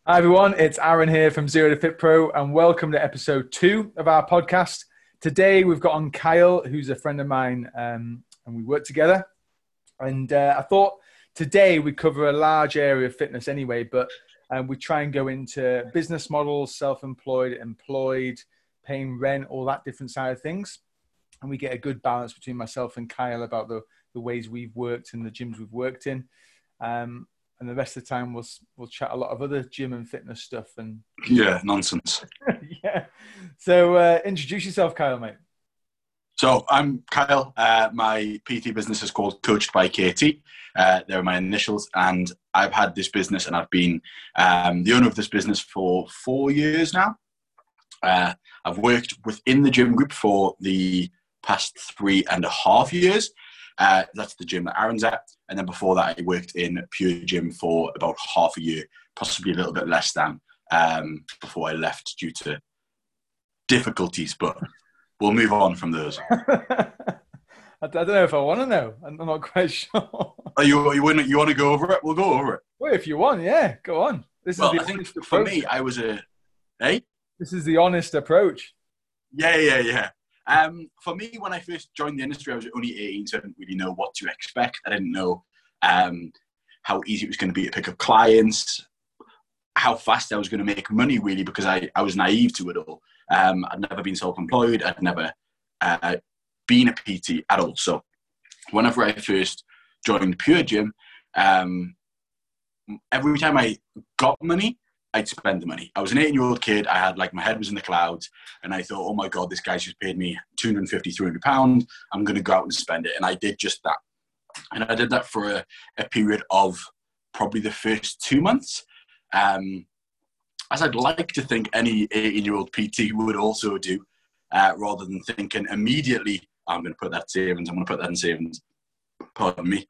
Hi everyone, it's Aaron here from Zero to Fit Pro and welcome to episode 2 of our podcast. Today we've got on Kyle, who's a friend of mine and we work together. And I thought today we'd cover a large area of fitness anyway, but we try and go into business models, self-employed, employed, paying rent, all that different side of things. And we get a good balance between myself and Kyle about the ways we've worked and the gyms we've worked in. And the rest of the time, we'll chat a lot of other gym and fitness stuff. And yeah, nonsense. Yeah. So introduce yourself, Kyle, mate. So I'm Kyle. My PT business is called Coached by KT. They're my initials. And I've had this business and I've been the owner of this business for 4 years now. I've worked within the gym group for the past 3.5 years. That's the gym that Aaron's at. And then before that, I worked in Pure Gym for about half a year, possibly a little bit less than, before I left due to difficulties. But we'll move on from those. I don't know if I want to know. I'm not quite sure. You want to go over it? We'll go over it. Well, if you want, yeah, go on. I think for me, I was This is the honest approach. Yeah. For me, when I first joined the industry, I was only 18, so I didn't really know what to expect. I didn't know how easy it was going to be to pick up clients, how fast I was going to make money, really, because I was naive to it all. I'd never been self-employed. I'd never been a PT at all. So whenever I first joined Pure Gym, every time I got money, I'd spend the money. I was an 18-year-old kid. I had my head was in the clouds and I thought, oh my God, this guy's just paid me £250, £300. I'm going to go out and spend it. And I did just that. And I did that for a period of probably the first 2 months. As I'd like to think any 18-year-old PT would also do, rather than thinking immediately, I'm going to put that in savings. I'm going to put that in savings. Pardon me.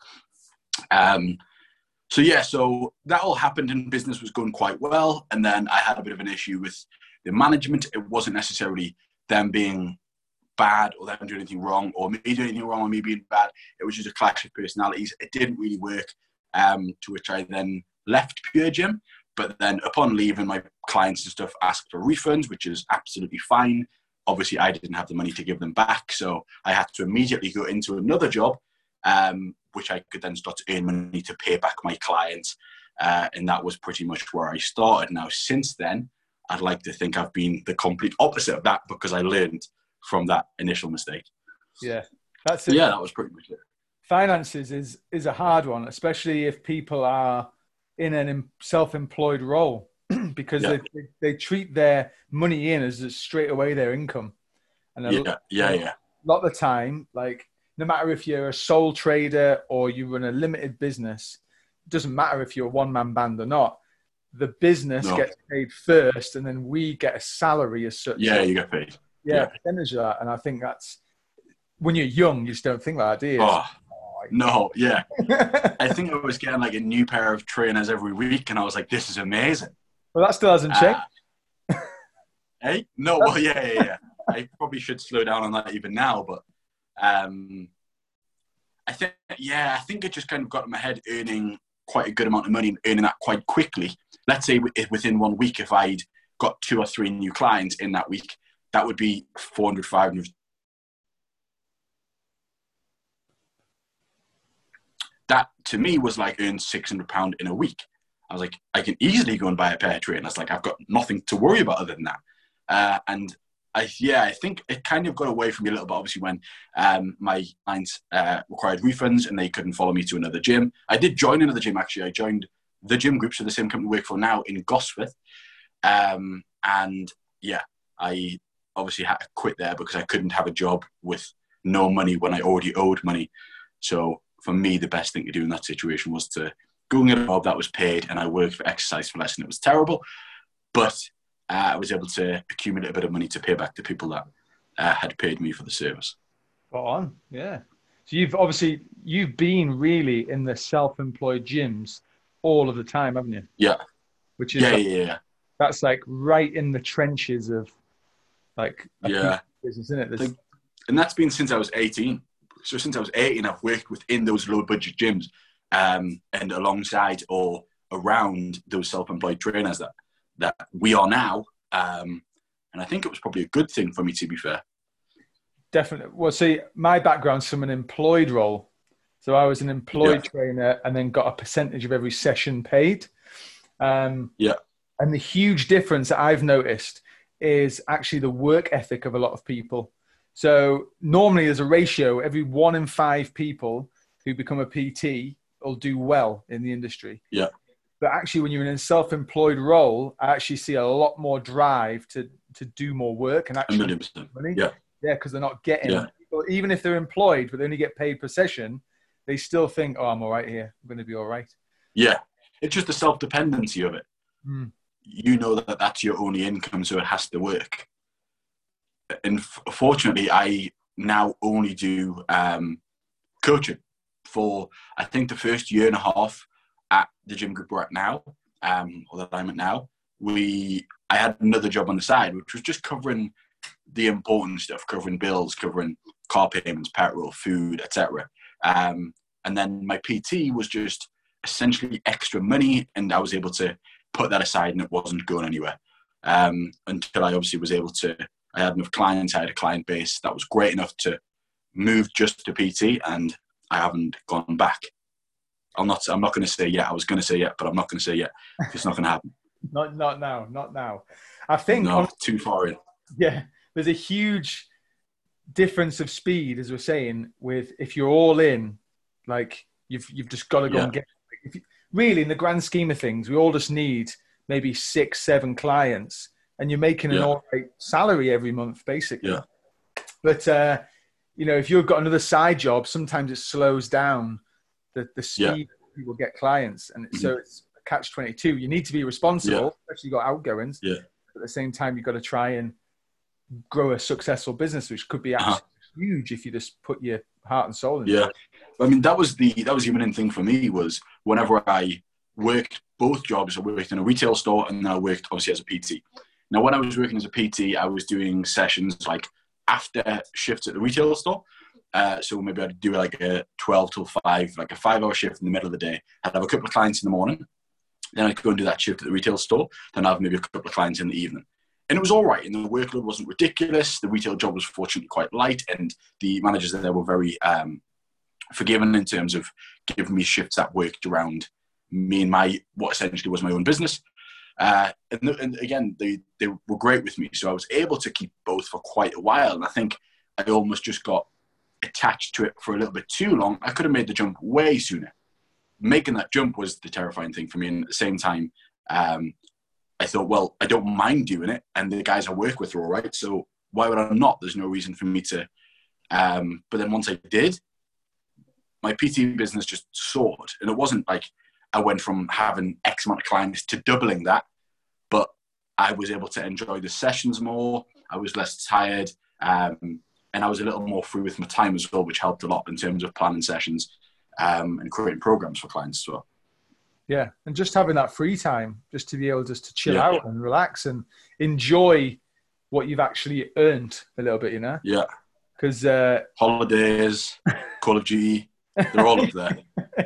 So that all happened and business was going quite well. And then I had a bit of an issue with the management. It wasn't necessarily them being bad or them doing anything wrong or me doing anything wrong or me being bad. It was just a clash of personalities. It didn't really work, to which I then left Pure Gym. But then upon leaving, my clients and stuff asked for refunds, which is absolutely fine. Obviously, I didn't have the money to give them back. So I had to immediately go into another job, which I could then start to earn money to pay back my clients. And that was pretty much where I started. Now, since then, I'd like to think I've been the complete opposite of that because I learned from that initial mistake. Yeah, that's it. Yeah, that was pretty much it. Finances is a hard one, especially if people are in a self-employed role because they treat their money in as straight away their income. And a lot of the time, no matter if you're a sole trader or you run a limited business, it doesn't matter if you're a one-man band or not. The business gets paid first, and then we get a salary as such. Yeah, you get paid. Yeah, percentage of that. And I think that's when you're young, you just don't think like that, do you? No, yeah. I think I was getting a new pair of trainers every week, and I was like, "This is amazing." Well, that still hasn't changed. Hey, no, well, yeah. I probably should slow down on that even now, but. I think it just kind of got in my head earning quite a good amount of money and earning that quite quickly. Let's say within 1 week, if I'd got 2 or 3 new clients in that week, that would be 400, 500. That to me was like earn £600 in a week. I was like, I can easily go and buy a pair of trainers. I've got nothing to worry about other than that. I think it kind of got away from me a little bit, obviously, when my clients required refunds and they couldn't follow me to another gym. I did join another gym, actually. I joined the gym group, so the same company we work for now in Gosforth. I obviously had to quit there because I couldn't have a job with no money when I already owed money. So for me, the best thing to do in that situation was to go and get a job that was paid, and I worked for Exercise for Less, and it was terrible. But I was able to accumulate a bit of money to pay back the people that had paid me for the service. Spot on, yeah. So you've been really in the self-employed gyms all of the time, haven't you? Yeah. Which is that's right in the trenches of business, isn't it? And that's been since I was 18. So since I was 18, I've worked within those low budget gyms and alongside or around those self-employed trainers that that we are now. And I think it was probably a good thing for me, to be fair. Definitely. Well, see, my background's from an employed role. So I was an employed trainer and then got a percentage of every session paid. And the huge difference that I've noticed is actually the work ethic of a lot of people. So normally there's a ratio, every 1 in 5 people who become a PT will do well in the industry. Yeah. But actually when you're in a self-employed role, I actually see a lot more drive to do more work and actually 100%. money. Yeah. Yeah, because they're not getting, even if they're employed, but they only get paid per session, they still think, oh, I'm all right here. I'm going to be all right. Yeah. It's just the self-dependency of it. Mm. You know that that's your only income, so it has to work. And fortunately, I now only do coaching for, I think, the first year and a half at the gym group we're at now, or that I'm at now. I had another job on the side, which was just covering the important stuff, covering bills, covering car payments, petrol, food, etc. And then my PT was just essentially extra money, and I was able to put that aside, and it wasn't going anywhere until I obviously was able to. I had enough clients, I had a client base that was great enough to move just to PT, and I haven't gone back. I'm not going to say yeah. I was going to say yeah, but I'm not going to say yeah. It's not going to happen. Not now. I think no, too far in. Yeah, there's a huge difference of speed, as we're saying, with if you're all in, like you've just got to go and get. Really, in the grand scheme of things, we all just need maybe 6, 7 clients, and you're making an all right salary every month, basically. Yeah. But if you've got another side job, sometimes it slows down the speed people get clients, and so it's a catch-22. You need to be responsible, especially you've got outgoings. Yeah. But at the same time, you've got to try and grow a successful business, which could be absolutely huge if you just put your heart and soul into it. I mean, that was the main thing for me, was whenever I worked both jobs, I worked in a retail store and then I worked obviously as a PT. Now, when I was working as a PT, I was doing sessions like after shifts at the retail store. So maybe I'd do like a 12 till 5, like a 5-hour shift in the middle of the day. I'd have a couple of clients in the morning. Then I'd go and do that shift at the retail store. Then I'd have maybe a couple of clients in the evening. And it was all right. And the workload wasn't ridiculous. The retail job was fortunately quite light. And the managers there were very forgiving in terms of giving me shifts that worked around me and what essentially was my own business. And again, they were great with me. So I was able to keep both for quite a while. And I think I almost just got attached to it for a little bit too long. I could have made the jump way sooner. Making that jump was the terrifying thing for me. And at the same time, I thought, well, I don't mind doing it. And the guys I work with are all right. So why would I not? There's no reason for me to. But then once I did, my PT business just soared. And it wasn't like I went from having X amount of clients to doubling that, but I was able to enjoy the sessions more. I was less tired. And I was a little more free with my time as well, which helped a lot in terms of planning sessions and creating programs for clients as well. Yeah, and just having that free time, just to be able just to chill out and relax and enjoy what you've actually earned a little bit, Yeah. Because holidays, Call of Duty, they're all up there.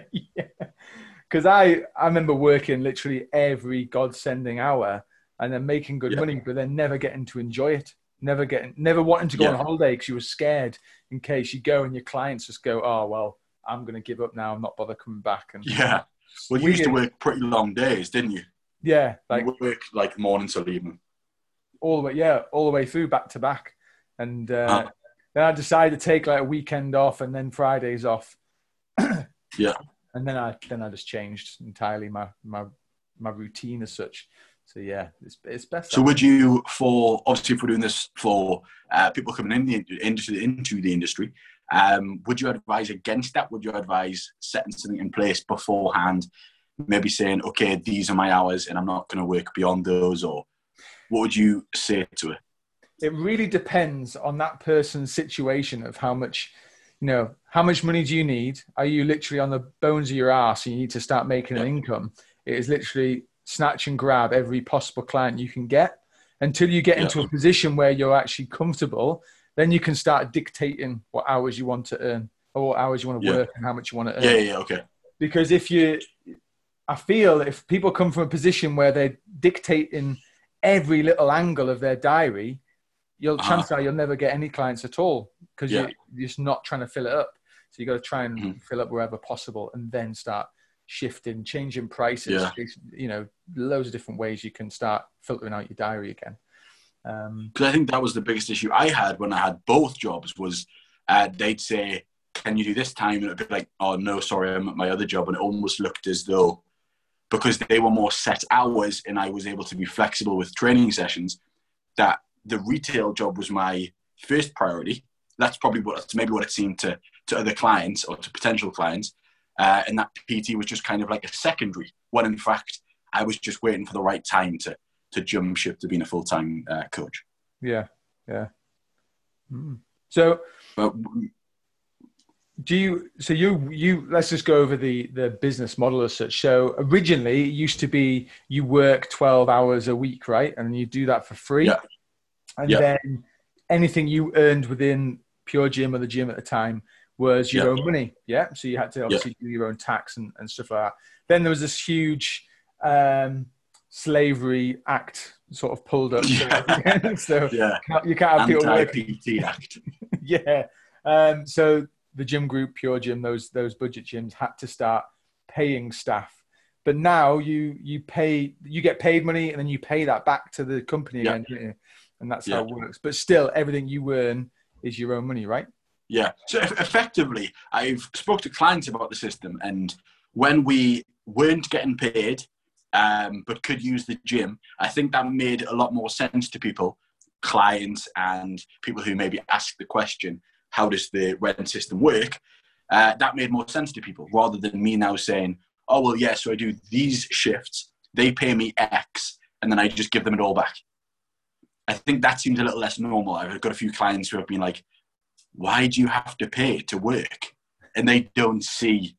Because I remember working literally every God-sending hour and then making good money, but then never getting to enjoy it. Never wanting to go on holiday because you were scared in case you go and your clients just go, oh, well, I'm going to give up now. I'm not bother coming back. And well, you used to work pretty long days, didn't you? Yeah. You work like morning till evening. All the way through, back to back. And then I decided to take like a weekend off and then Fridays off. Yeah. And then I just changed entirely my routine as such. So yeah, it's best. So would you, obviously if we're doing this for people coming into the industry, would you advise against that? Would you advise setting something in place beforehand, maybe saying, okay, these are my hours and I'm not going to work beyond those? Or what would you say to it? It really depends on that person's situation of how much money do you need? Are you literally on the bones of your ass and you need to start making an income? It is literally snatch and grab every possible client you can get until you get into a position where you're actually comfortable. Then you can start dictating what hours you want to earn or what hours you want to work and how much you want to earn. Okay. Because I feel if people come from a position where they're dictating every little angle of their diary, chances are you'll never get any clients at all because you're just not trying to fill it up. So you got to try and fill up wherever possible, and then start shifting, changing prices. You know, loads of different ways you can start filtering out your diary again. Because I think that was the biggest issue I had when I had both jobs was they'd say, "Can you do this time?" And it'd be like, "Oh no, sorry, I'm at my other job." And it almost looked as though, because they were more set hours and I was able to be flexible with training sessions, that the retail job was my first priority. That's probably maybe what it seemed to other clients or to potential clients. And that PT was just kind of like a secondary, when in fact, I was just waiting for the right time to jump ship to being a full-time coach. Yeah. So let's just go over the business model as such. So originally it used to be you work 12 hours a week, right? And you do that for free. Yeah. And then anything you earned within Pure Gym or the gym at the time was your own money. Yeah. So you had to obviously do your own tax and stuff like that. Then there was this huge slavery act sort of pulled up. So you can't have people working. Anti-PT act. So the gym group, Pure Gym, those budget gyms had to start paying staff. But now you get paid money and then you pay that back to the company again, don't you? And that's how it works. But still, everything you earn is your own money, right? Yeah. So effectively, I've spoke to clients about the system, and when we weren't getting paid, but could use the gym, I think that made a lot more sense to people, clients and people who maybe ask the question, how does the rent system work? That made more sense to people rather than me now saying, oh, well, yeah, so I do these shifts, they pay me X, and then I just give them it all back. I think that seems a little less normal. I've got a few clients who have been like, why do you have to pay to work? And they don't see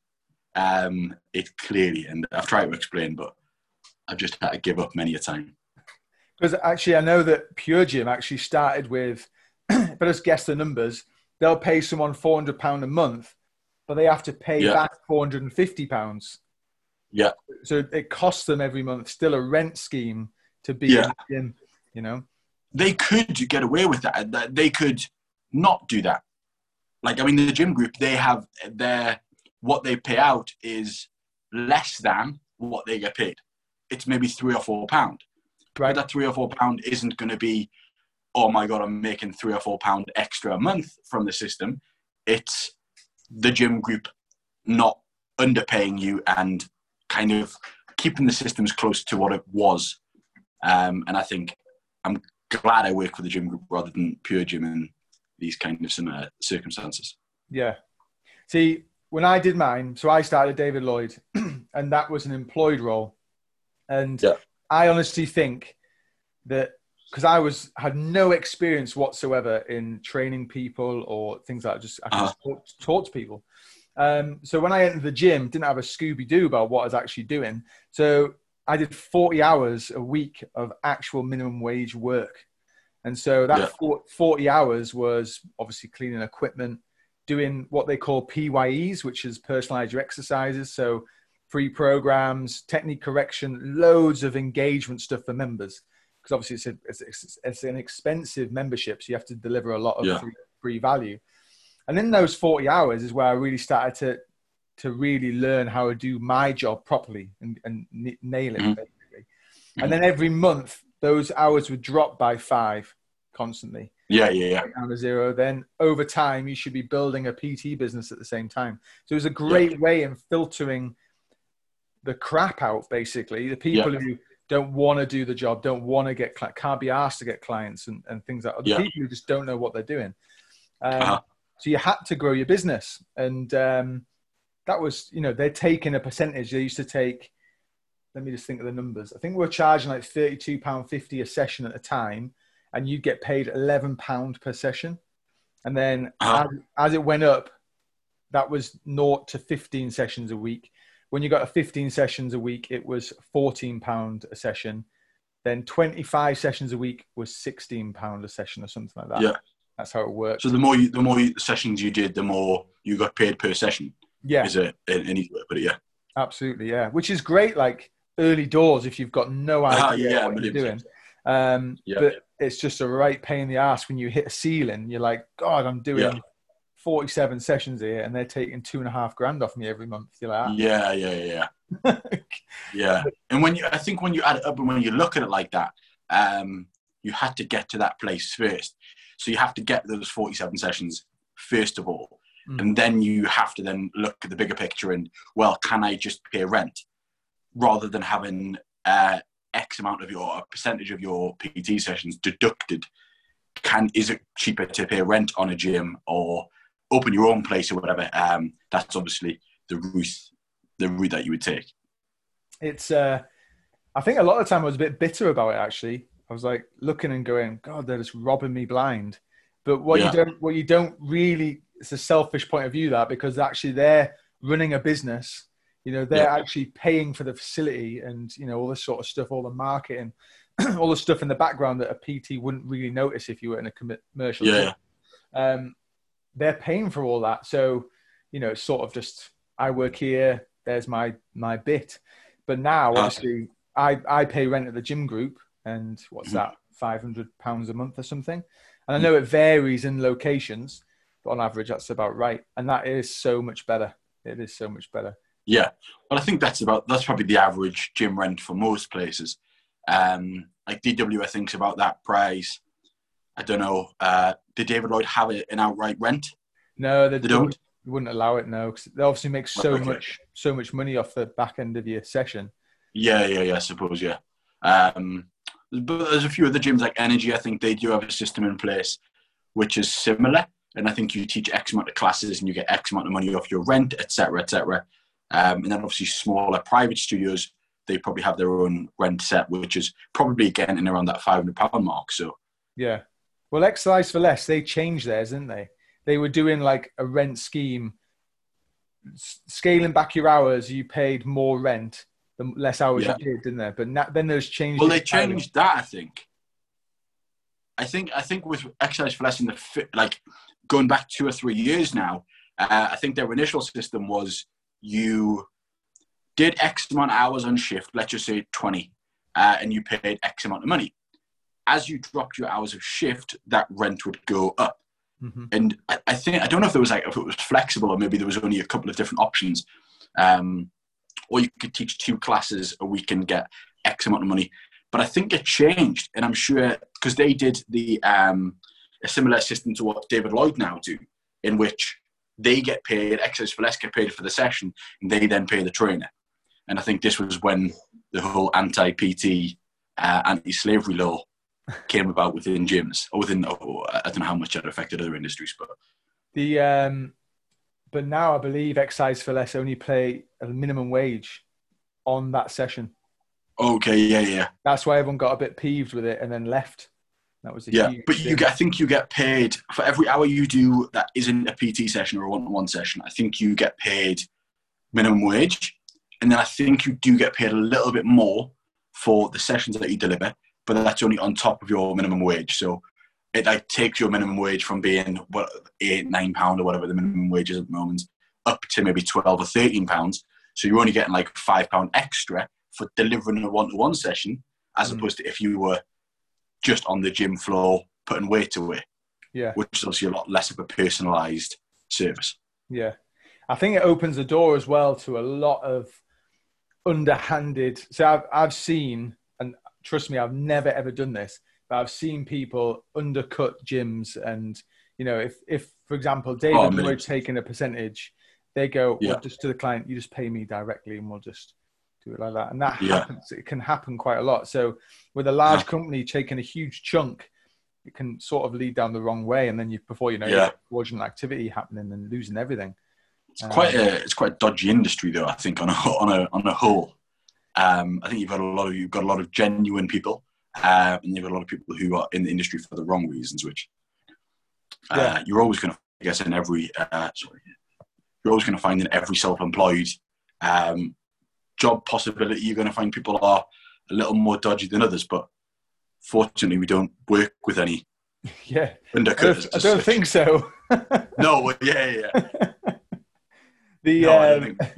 it clearly. And I've tried to explain, but I've just had to give up many a time. Because actually, I know that Pure Gym actually started with, if I just guess the numbers, they'll pay someone £400 a month, but they have to pay back £450. Yeah. So it costs them every month still a rent scheme to be in the gym, you know? They could get away with that. They could not do that. Like, I mean, the gym group, they have what they pay out is less than what they get paid. It's maybe £3 or £4. Right. But that £3 or £4 isn't going to be, oh my God, I'm making £3 or £4 extra a month from the system. It's the gym group not underpaying you and kind of keeping the systems close to what it was. And I think I'm glad I work for the gym group rather than Pure Gym in these kind of circumstances. Yeah. See, when I did mine, so I started David Lloyd, and that was an employed role. And I honestly think that because I had no experience whatsoever in training people or things like that, I just talk to people. So when I entered the gym, didn't have a Scooby-Doo about what I was actually doing. So I did 40 hours a week of actual minimum wage work. And so that 40 hours was obviously cleaning equipment, doing what they call PYEs, which is personalized your exercises. So free programs, technique correction, loads of engagement stuff for members. Because obviously it's an expensive membership. So you have to deliver a lot of free value. And in those 40 hours is where I really started to really learn how to do my job properly and nail it, basically. And then every month, those hours would drop by 5 constantly. Down to 0. Then over time, you should be building a PT business at the same time. So it was a great way in filtering the crap out, basically. The people who don't want to do the job, don't want to can't be asked to get clients and things like that. The people who just don't know what they're doing. So you had to grow your business. And that was, they're taking a percentage. They used to take, let me just think of the numbers. I think we were charging like £32.50 a session at a time, and you'd get paid £11 per session. And then as it went up, that was 0 to 15 sessions a week. When you got 15 sessions a week, it was £14 a session. Then 25 sessions a week was £16 a session or something like that. Yeah. That's how it works. So the more sessions you did, the more you got paid per session. Yeah. Is it an easy way to put it? Yeah. Absolutely, yeah. Which is great, like early doors if you've got no idea what you're doing. Yeah. But it's just a right pain in the ass when you hit a ceiling. You're like, God, I'm doing 47 sessions here, and they're taking $2,500 off me every month. You're like, Yeah. Yeah. And I think when you add it up and when you look at it like that, you had to get to that place first. So you have to get those 47 sessions first of all. And then you have to then look at the bigger picture and, well, can I just pay rent rather than having X amount of a percentage of your PT sessions deducted? Is it cheaper to pay rent on a gym or open your own place or whatever? That's obviously the route that you would take. It's, I think a lot of the time I was a bit bitter about it, actually. I was like looking and going, God, they're just robbing me blind. But what you don't really, it's a selfish point of view, that, because actually they're running a business, they're actually paying for the facility and, all this sort of stuff, all the marketing, all the stuff in the background that a PT wouldn't really notice if you were in a commercial gym. They're paying for all that. So, it's sort of just, I work here, there's my bit. But now, obviously, I pay rent at the gym group, and what's that, £500 a month or something? And I know it varies in locations, but on average, that's about right. And that is so much better. It is so much better. Yeah. Well, I think that's probably the average gym rent for most places. Like DW, I think, is about that price. I don't know. Did David Lloyd have an outright rent? No, they don't. You wouldn't allow it, no, because they obviously make so much money off the back end of your session. Yeah, I suppose, yeah. But there's a few other gyms like Energy. I think they do have a system in place which is similar, and I think you teach X amount of classes and you get X amount of money off your rent, etc., etc. And then obviously smaller private studios, they probably have their own rent set, which is probably again in around that £500 mark. So yeah, well, Exercise for Less, they changed theirs, didn't they? They were doing like a rent scheme, scaling back your hours. You paid more rent the less hours you did, didn't they? But then there's changed. Well, they changed that, I think. I think with Exercise for Less in like going back 2 or 3 years now, I think their initial system was you did X amount of hours on shift, let's just say 20, and you paid X amount of money. As you dropped your hours of shift, that rent would go up. Mm-hmm. And I don't know if if it was flexible or maybe there was only a couple of different options. Or you could teach 2 classes a week and get X amount of money. But I think it changed, and I'm sure because they did a similar system to what David Lloyd now do, in which they get paid, Exercise for Less get paid for the session, and they then pay the trainer. And I think this was when the whole anti-PT, anti-slavery law came about within gyms, or I don't know how much that affected other industries, but but now I believe Exercise for Less only pay a minimum wage on that session. Okay, yeah. That's why everyone got a bit peeved with it and then left. That was huge but I think you get paid for every hour you do that isn't a PT session or a one-on-one session. I think you get paid minimum wage, and then I think you do get paid a little bit more for the sessions that you deliver, but that's only on top of your minimum wage. So it like takes your minimum wage from being £8-9 or whatever the minimum wage is at the moment, up to maybe £12 or £13. So you're only getting like £5 extra for delivering a one-to-one session, as opposed to if you were just on the gym floor putting weight away. Yeah, which is obviously a lot less of a personalised service. Yeah, I think it opens the door as well to a lot of underhanded. So I've seen, and trust me, I've never ever done this, but I've seen people undercut gyms, and if for example David Lloyd's taking a percentage, they go, well, just to the client, you just pay me directly, and we'll just do it like that. And that happens. It can happen quite a lot. So with a large company taking a huge chunk, it can sort of lead down the wrong way, and then before you know, you have fraudulent activity happening and losing everything. It's quite a dodgy industry, though. I think on a whole, I think you've got a lot of genuine people, and you've got a lot of people who are in the industry for the wrong reasons. Which you're always going to, I guess, in every you're always going to find in every self-employed job possibility. You're going to find people are a little more dodgy than others, but fortunately, we don't work with any. Undercutters. I don't think so. No, yeah.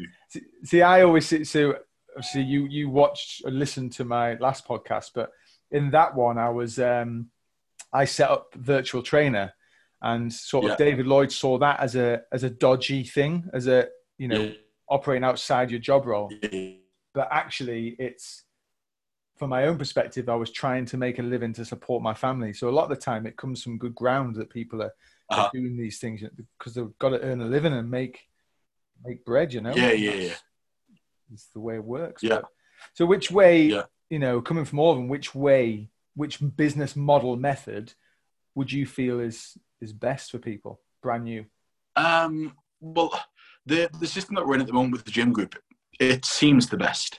See, I always so obviously you watched or listened to my last podcast, but in that one, I set up Virtual Trainer, and sort of David Lloyd saw that as a dodgy thing, as a, you know, operating outside your job role. But actually, it's, from my own perspective, I was trying to make a living to support my family. So a lot of the time it comes from good ground that people are doing these things because they've got to earn a living and make bread, you know? It's the way it works. Yeah. But, so which way, you know, coming from Auburn, which business model method would you feel is best for people, brand new? Well, the system that we're in at the moment with the gym group, it seems the best.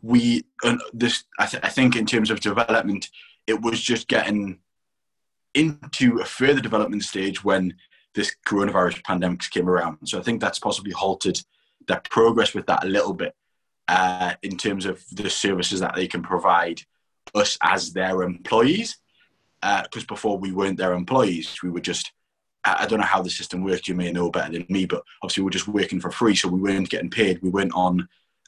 I think in terms of development, it was just getting into a further development stage when this coronavirus pandemic came around. So I think that's possibly halted their progress with that a little bit, in terms of the services that they can provide us as their employees. Because before we weren't their employees, we were just, I don't know how the system worked, you may know better than me, but obviously we were just working for free, so we weren't getting paid. We weren't on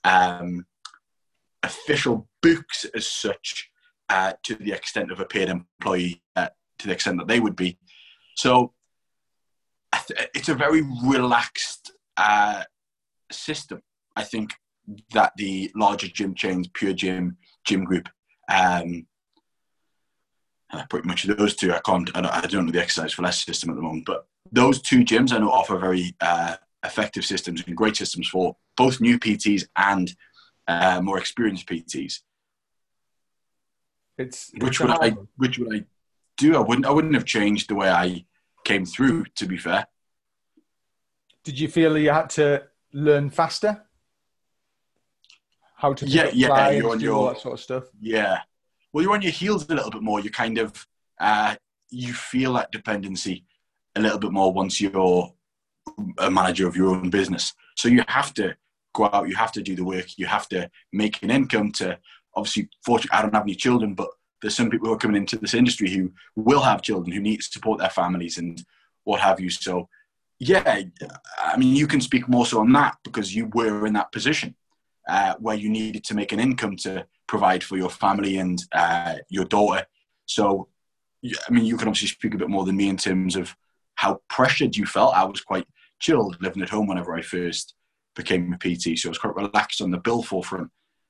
official books as such, to the extent of a paid employee, to the extent that they would be. So it's a very relaxed system. I think that the larger gym chains, Pure Gym, Gym Group, pretty much those two, I don't know the Exercise for Less system at the moment, but those two gyms I know offer very effective systems and great systems for both new PTs and more experienced PTs. Which would I do? I wouldn't have changed the way I came through, to be fair. Did you feel you had to learn faster? How to you're on all that sort of stuff? Yeah. Well, you're on your heels a little bit more. You kind of, you feel that dependency a little bit more once you're a manager of your own business. So you have to go out, you have to do the work, you have to make an income to, obviously, fortunately, I don't have any children, but there's some people who are coming into this industry who will have children, who need to support their families and what have you. So, yeah, I mean, you can speak more so on that because you were in that position where you needed to make an income to provide for your family and your daughter. So, I mean, you can obviously speak a bit more than me in terms of how pressured you felt. I was quite chilled living at home whenever I first became a PT, so I was quite relaxed on the bill forefront.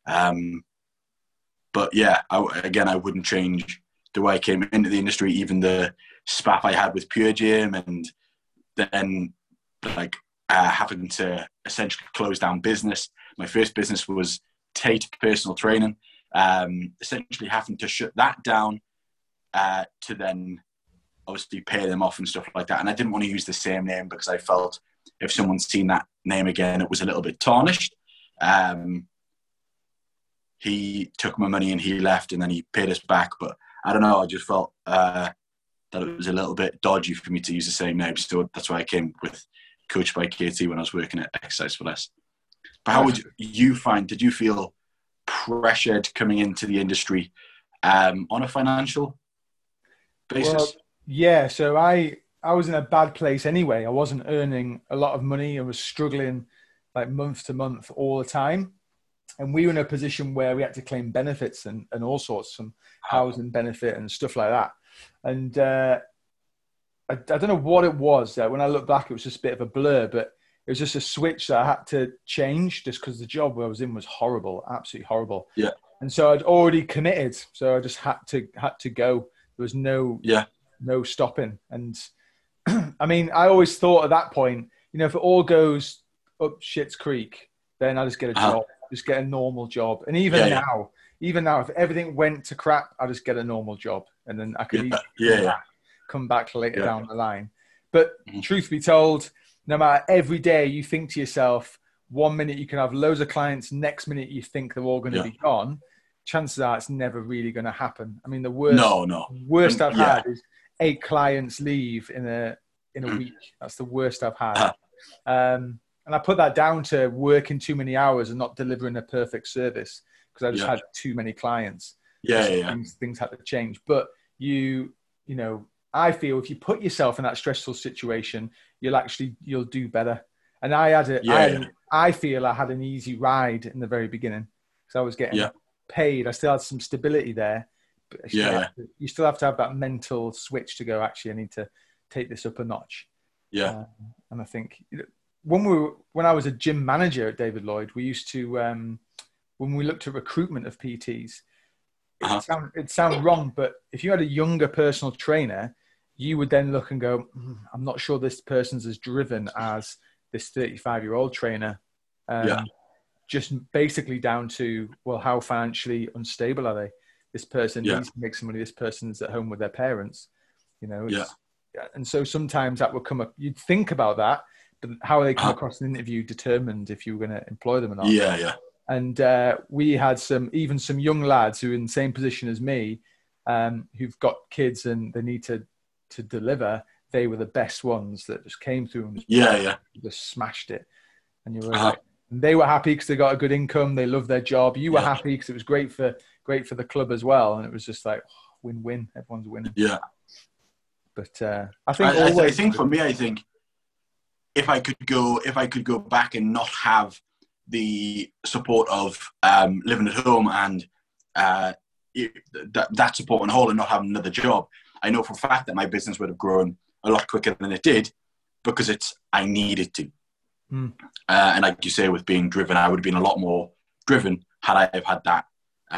But yeah, I wouldn't change the way I came into the industry, even the spap I had with Pure Gym, and then having to essentially close down business. My first business was Tate Personal Training, essentially having to shut that down to then obviously pay them off and stuff like that. And I didn't want to use the same name because I felt if someone's seen that name again, it was a little bit tarnished. He took my money and he left, and then he paid us back. But I don't know, I just felt that it was a little bit dodgy for me to use the same name. So that's why I came with Coached by KT when I was working at Exercise for Less. But how would you find, did you feel pressured coming into the industry on a financial basis? Well, yeah, so I was in a bad place anyway. I wasn't earning a lot of money. I was struggling like month to month all the time. And we were in a position where we had to claim benefits and all sorts, some housing benefit and stuff like that. And I don't know what it was. When I look back, it was just a bit of a blur, but it was just a switch that I had to change just because the job I was in was horrible, absolutely horrible. Yeah. And so I'd already committed. So I just had to go. There was no stopping. And I mean, I always thought at that point, you know, if it all goes up shit's creek, then I just get a job, just get a normal job. And even now, if everything went to crap, I just get a normal job. And then I could come back later down the line. But truth be told, no matter every day you think to yourself, 1 minute you can have loads of clients, next minute you think they're all going to be gone. Chances are it's never really going to happen. I mean, the worst I've had is 8 clients leave in a week. That's the worst I've had. And I put that down to working too many hours and not delivering a perfect service because I just had too many clients. Things had to change. But you know, I feel if you put yourself in that stressful situation, you'll do better. And I feel I had an easy ride in the very beginning because I was getting paid. I still had some stability there, Yeah. You still have to have that mental switch to go, actually, I need to take this up a notch. Yeah. And I think when I was a gym manager at David Lloyd, we used to, when we looked at recruitment of PTs, it sound wrong, but if you had a younger personal trainer, you would then look and go, I'm not sure this person's as driven as this 35-year-old trainer. Just basically down to, well, how financially unstable are they? This person needs to make some money. This person's at home with their parents, you know. And so sometimes that would come up. You'd think about that, but how they come across an interview determined if you were going to employ them or not. Yeah. And we had some young lads who are in the same position as me, who've got kids and they need to deliver. They were the best ones that just came through and just smashed it. And you were like, and they were happy because they got a good income. They loved their job. You were happy because it was great for the club as well. And it was just like win-win. Everyone's winning. Yeah. But I think for me, I think if I could go back and not have the support of living at home and that support on whole and not having another job, I know for a fact that my business would have grown a lot quicker than it did because I needed to. And like you say, with being driven, I would have been a lot more driven had I have had that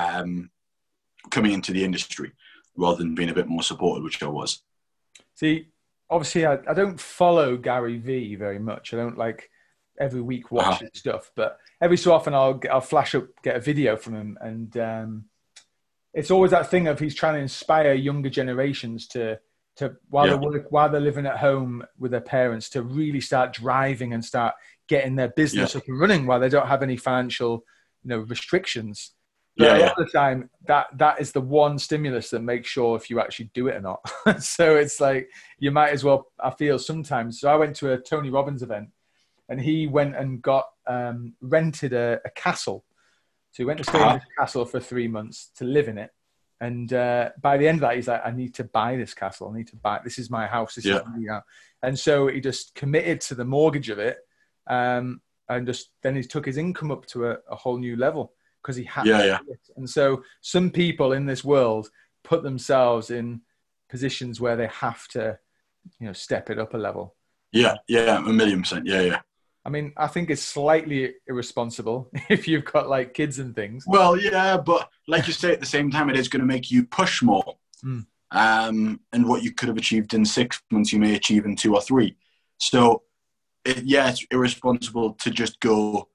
coming into the industry rather than being a bit more supported, which I was. See, obviously, I don't follow Gary Vee very much. I don't like every week watch his stuff, but every so often I'll flash up, get a video from him, and it's always that thing of he's trying to inspire younger generations to while they're living at home with their parents to really start driving and start getting their business up and running while they don't have any financial, restrictions. But a lot of the time, that is the one stimulus that makes sure if you actually do it or not. So it's like you might as well. I feel sometimes. So I went to a Tony Robbins event, and he went and got rented a castle. So he went to stay in this castle for 3 months to live in it. And by the end of that, he's like, I need to buy this castle. I need to buy it. This is my house. This is my house. And so he just committed to the mortgage of it. And just then he took his income up to a whole new level because he had to do it. And so some people in this world put themselves in positions where they have to, step it up a level. Yeah, 1,000,000%. Yeah. I mean, I think it's slightly irresponsible if you've got like kids and things. Well, yeah, but like you say, at the same time, it is going to make you push more. And what you could have achieved in 6 months, you may achieve in 2 or 3. So, it's irresponsible to just go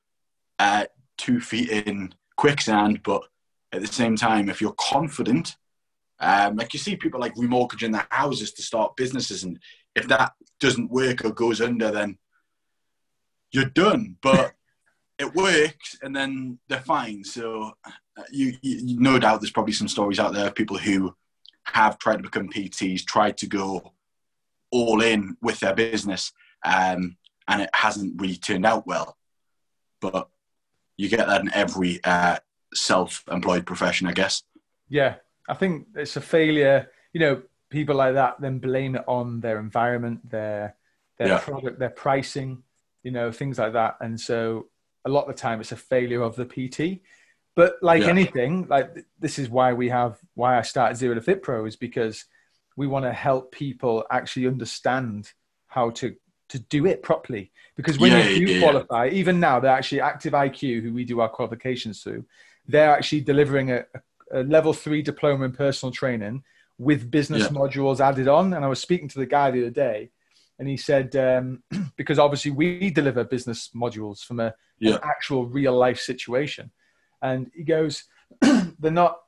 2 feet in quicksand. But at the same time, if you're confident, like you see people like remortgaging their houses to start businesses, and if that doesn't work or goes under, then you're done. But it works, and then they're fine. So you no doubt there's probably some stories out there of people who have tried to become PTs, tried to go all in with their business, and it hasn't really turned out well. But you get that in every self-employed profession, I guess. Yeah, I think it's a failure. People like that then blame it on their environment, their product, their pricing, things like that. And so a lot of the time it's a failure of the PT. But like anything, like this is why I started Zero to Fit Pro, is because we want to help people actually understand how to do it properly. Because when you do qualify, even now, they're actually Active IQ, who we do our qualifications through, they're actually delivering a level 3 diploma in personal training with business modules added on. And I was speaking to the guy the other day, and he said, because obviously we deliver business modules from an actual real life situation. And he goes, they're not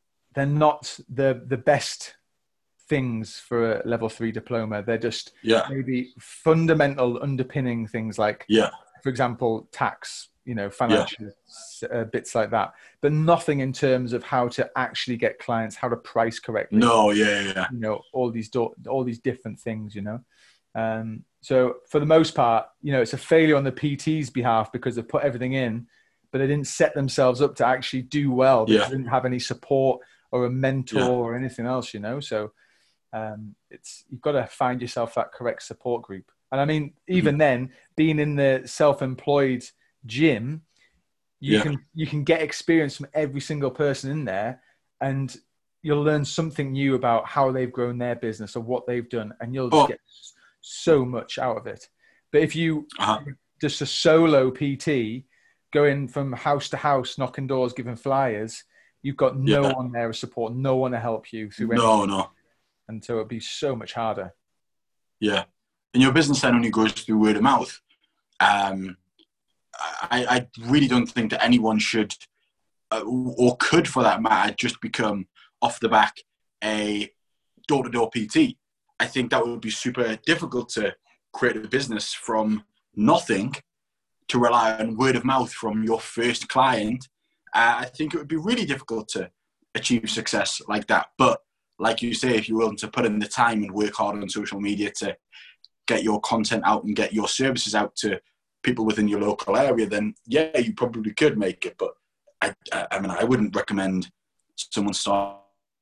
the best things for a level 3 diploma. They're just maybe fundamental underpinning things like, for example, tax, financial bits like that, but nothing in terms of how to actually get clients, how to price correctly. No, all these different things, So for the most part, it's a failure on the PT's behalf because they've put everything in, but they didn't set themselves up to actually do well. They didn't have any support or a mentor or anything else, So you've got to find yourself that correct support group. And I mean, even then, being in the self-employed gym, you can get experience from every single person in there, and you'll learn something new about how they've grown their business or what they've done, and you'll just Oh, get so much out of it. But if you uh-huh. just a solo PT going from house to house, knocking doors, giving flyers, you've got no Yeah. one there to support, no one to help you through No, anything. no. And so it'd be so much harder. Yeah. And your business then only goes through word of mouth. Um, I really don't think that anyone should, or could for that matter, just become off the back a door-to-door PT. I think that would be super difficult to create a business from nothing to rely on word of mouth from your first client. I think it would be really difficult to achieve success like that. But like you say, if you're willing to put in the time and work hard on social media to get your content out and get your services out to people within your local area, then yeah, you probably could make it. But I mean, I wouldn't recommend someone start.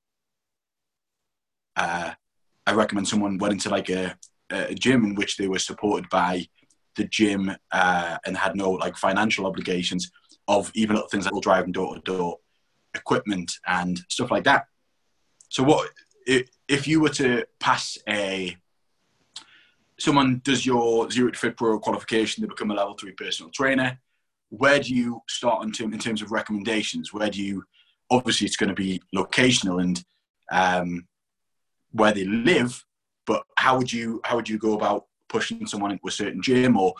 I recommend someone went into like a gym in which they were supported by the gym and had no like financial obligations of even little things like driving door to door equipment and stuff like that. So what if you were to pass someone does your Zero to Fit Pro qualification, they become a level 3 personal trainer, where do you start in terms of recommendations? Where do you, obviously it's going to be locational and where they live, but how would you go about pushing someone into a certain gym or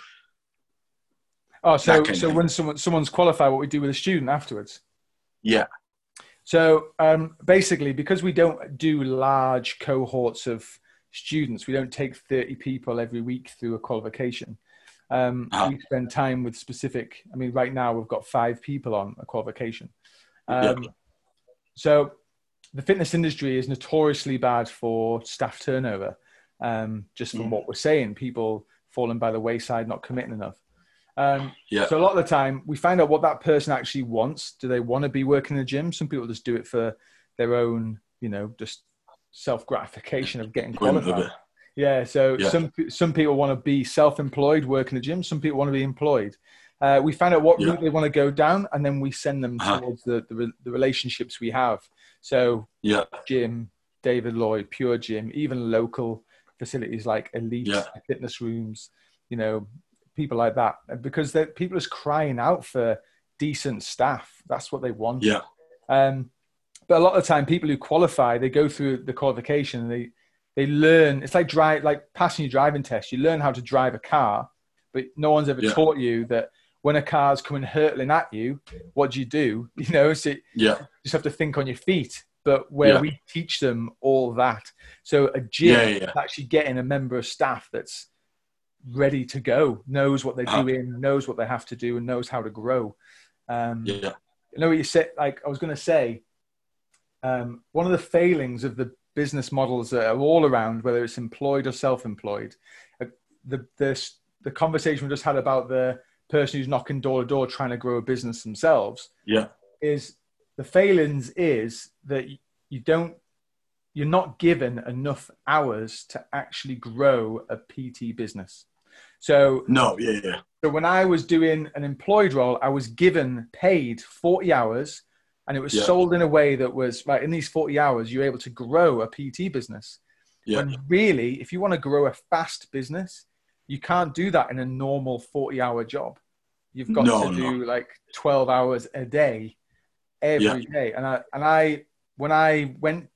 So that kind of when thing? someone's qualified, what we do with a student afterwards. Yeah. So basically, because we don't do large cohorts of students, we don't take 30 people every week through a qualification. We spend time with specific. I mean, right now we've got 5 people on a qualification. Yeah. So the fitness industry is notoriously bad for staff turnover. Just from what we're saying, people falling by the wayside, not committing enough. So a lot of the time we find out what that person actually wants. Do they want to be working in the gym? Some people just do it for their own, just self-gratification of getting qualified. Yeah. So some people want to be self-employed, work in the gym. Some people want to be employed. We find out what route they want to go down, and then we send them towards the relationships we have. So gym, David Lloyd, Pure Gym, even local facilities like Elite fitness rooms, people like that, because people are crying out for decent staff. That's what they want. Yeah. But a lot of the time, people who qualify, they go through the qualification. And they learn. It's like passing your driving test. You learn how to drive a car, but no one's ever taught you that when a car's coming hurtling at you, what do you do? So you just have to think on your feet. But where we teach them all that. So a gym is actually getting a member of staff that's ready to go, knows what they're doing, knows what they have to do, and knows how to grow. You know what you said? Like I was going to say, one of the failings of the business models that are all around, whether it's employed or self-employed, the conversation we just had about the person who's knocking door to door trying to grow a business themselves, is the failings is that you're not given enough hours to actually grow a PT business. So So when I was doing an employed role, I was paid 40 hours, and it was sold in a way that was like, in these 40 hours, you're able to grow a PT business. When really, if you want to grow a fast business, you can't do that in a normal 40-hour job. You've got to do like 12 hours a day, every day. And when I went,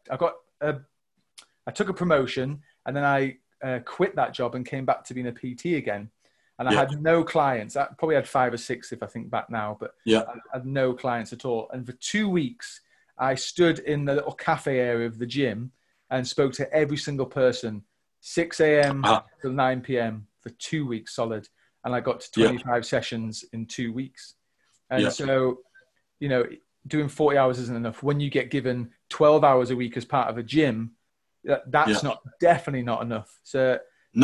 I took a promotion, and then I quit that job and came back to being a PT again. And I had no clients. I probably had 5 or 6 if I think back now, but I had no clients at all. And for 2 weeks, I stood in the little cafe area of the gym and spoke to every single person, 6 a.m. till 9 p.m. for 2 weeks solid. And I got to 25 sessions in 2 weeks. And so, doing 40 hours isn't enough. When you get given 12 hours a week as part of a gym, that's definitely not enough. So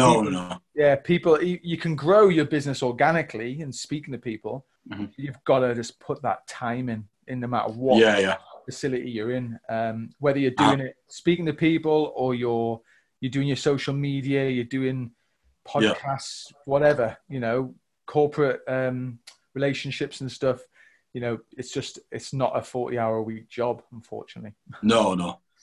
people, you can grow your business organically and speaking to people. You've got to just put that time in no matter what facility you're in, whether you're doing it speaking to people or you're doing your social media, you're doing podcasts, whatever, corporate relationships and stuff. It's not a 40-hour a week job, unfortunately. No.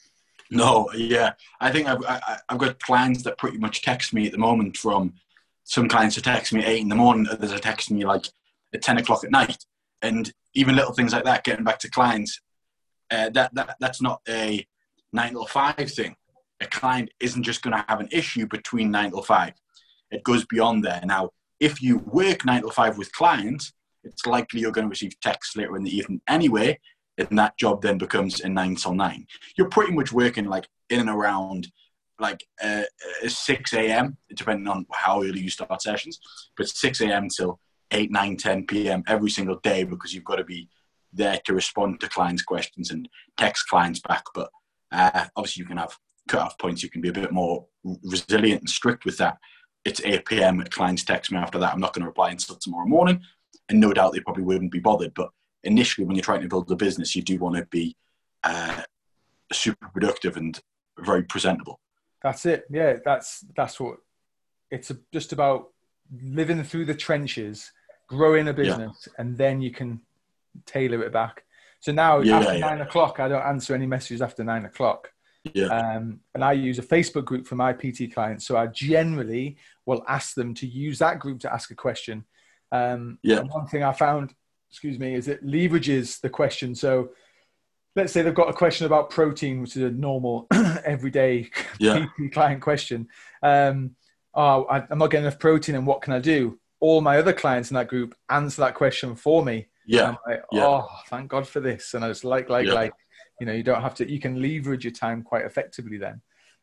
No, yeah. I think I've got clients that pretty much text me at the moment. From some clients who text me at 8 in the morning, others are texting me like at 10 o'clock at night. And even little things like that, getting back to clients, that's not a 9 till 5 thing. A client isn't just going to have an issue between 9 till 5. It goes beyond there. Now, if you work 9 till 5 with clients, it's likely you're going to receive texts later in the evening anyway, and that job then becomes a 9 till 9. You're pretty much working like in and around like 6 a.m., depending on how early you start sessions, but 6 a.m. till 8, 9, 10 p.m. every single day, because you've got to be there to respond to clients' questions and text clients back. But obviously you can have cut-off points. You can be a bit more resilient and strict with that. It's 8 p.m. Clients text me after that. I'm not going to reply until tomorrow morning. And no doubt they probably wouldn't be bothered. But initially, when you're trying to build a business, you do want to be super productive and very presentable. That's it. Yeah, that's what it's just about, living through the trenches, growing a business, and then you can tailor it back. So now after 9 o'clock, I don't answer any messages after 9 o'clock. Yeah. And I use a Facebook group for my PT clients. So I generally will ask them to use that group to ask a question. And one thing I found, is it leverages the question. So let's say they've got a question about protein, which is a normal everyday PT client question. I'm not getting enough protein, and what can I do? All my other clients in that group answer that question for me. Yeah. I'm like, oh, thank God for this. And I was like, you don't have to, you can leverage your time quite effectively then.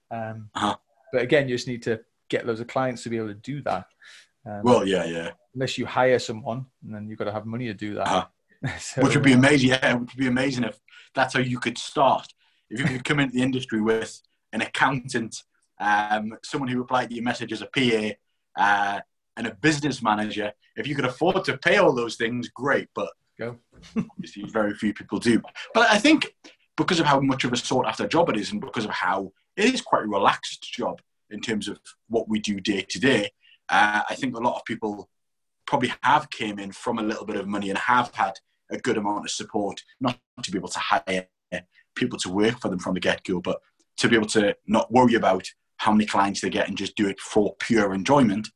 But again, you just need to get loads of clients to be able to do that. Unless you hire someone, and then you've got to have money to do that. So, which would be amazing. Yeah, which would be amazing if that's how you could start. If you could come into the industry with an accountant, someone who replied to your message as a PA, and a business manager. If you could afford to pay all those things, great. But obviously, very few people do. But I think because of how much of a sought after job it is, and because of how it is quite a relaxed job in terms of what we do day to day, I think a lot of people probably have came in from a little bit of money and have had a good amount of support, not to be able to hire people to work for them from the get-go, but to be able to not worry about how many clients they get and just do it for pure enjoyment,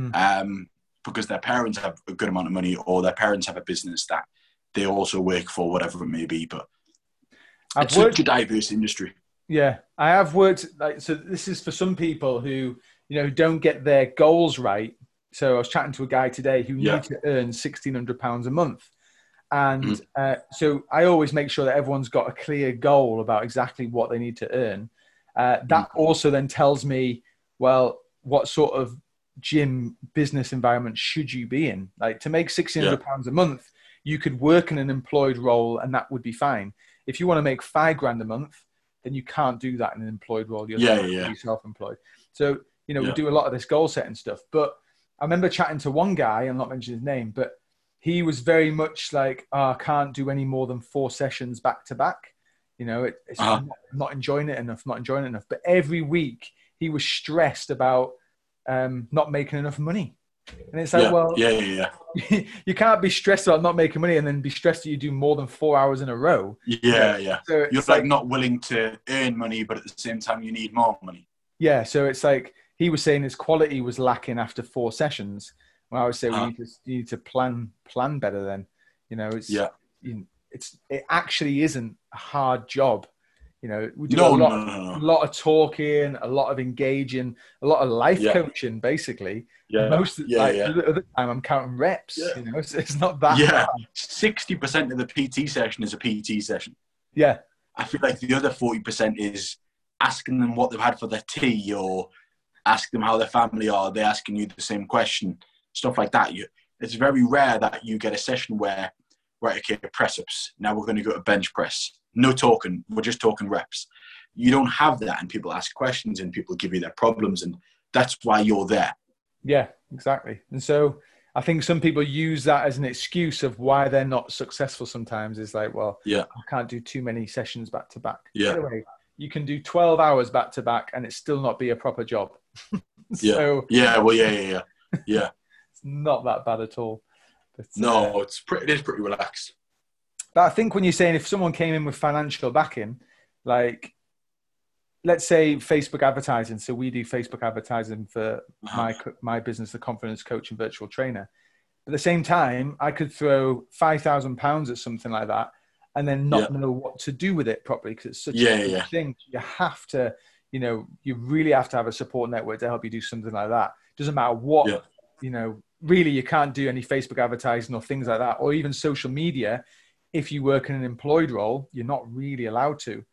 because their parents have a good amount of money, or their parents have a business that they also work for, whatever it may be. But it's such a diverse industry. Yeah, I have worked, so this is for some people who, don't get their goals right. So I was chatting to a guy today who needs to earn £1,600 a month. And so I always make sure that everyone's got a clear goal about exactly what they need to earn. That also then tells me, well, what sort of gym business environment should you be in? Like, to make £1,600 a month, you could work in an employed role and that would be fine. If you want to make £5,000 a month, then you can't do that in an employed role. You're self-employed. So, we do a lot of this goal setting stuff. But I remember chatting to one guy, I'm not mentioning his name, but he was very much like, I can't do any more than 4 sessions back to back. I'm not enjoying it enough. But every week he was stressed about not making enough money. And it's like, you can't be stressed about not making money and then be stressed that you do more than 4 hours in a row. So you're like not willing to earn money, but at the same time you need more money. Yeah, so it's like he was saying his quality was lacking after 4 sessions. Well, I would say you need to plan better then. It actually isn't a hard job. We do a lot of talking, a lot of engaging, a lot of life coaching, basically. Most of the time I'm counting reps. It's not that hard. 60% of the PT session is a PT session. Yeah. I feel like the other 40% is asking them what they've had for their tea, or ask them how their family are. They're asking you the same question, stuff like that. It's very rare that you get a session where, right, okay, press-ups. Now we're going to go to bench press. No talking. We're just talking reps. You don't have that, and people ask questions and people give you their problems, and that's why you're there. Yeah, exactly. And so I think some people use that as an excuse of why they're not successful sometimes. It's like, well, I can't do too many sessions back to back. Anyway, you can do 12 hours back to back and it still not be a proper job. So, it's not that bad at all. But, it is pretty relaxed. But I think when you're saying if someone came in with financial backing, like, let's say Facebook advertising. So we do Facebook advertising for my business, the Confidence Coach and Virtual Trainer. At the same time, I could throw £5,000 at something like that and then not know what to do with it properly because it's such a big thing. You have to, you really have to have a support network to help you do something like that. Doesn't matter what, really you can't do any Facebook advertising or things like that, or even social media. If you work in an employed role, you're not really allowed to.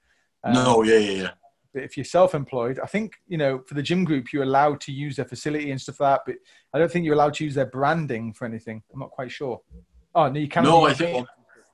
But if you're self-employed, I think, for the gym group, you're allowed to use their facility and stuff like that, but I don't think you're allowed to use their branding for anything. I'm not quite sure. Oh, no, you can. No, I think...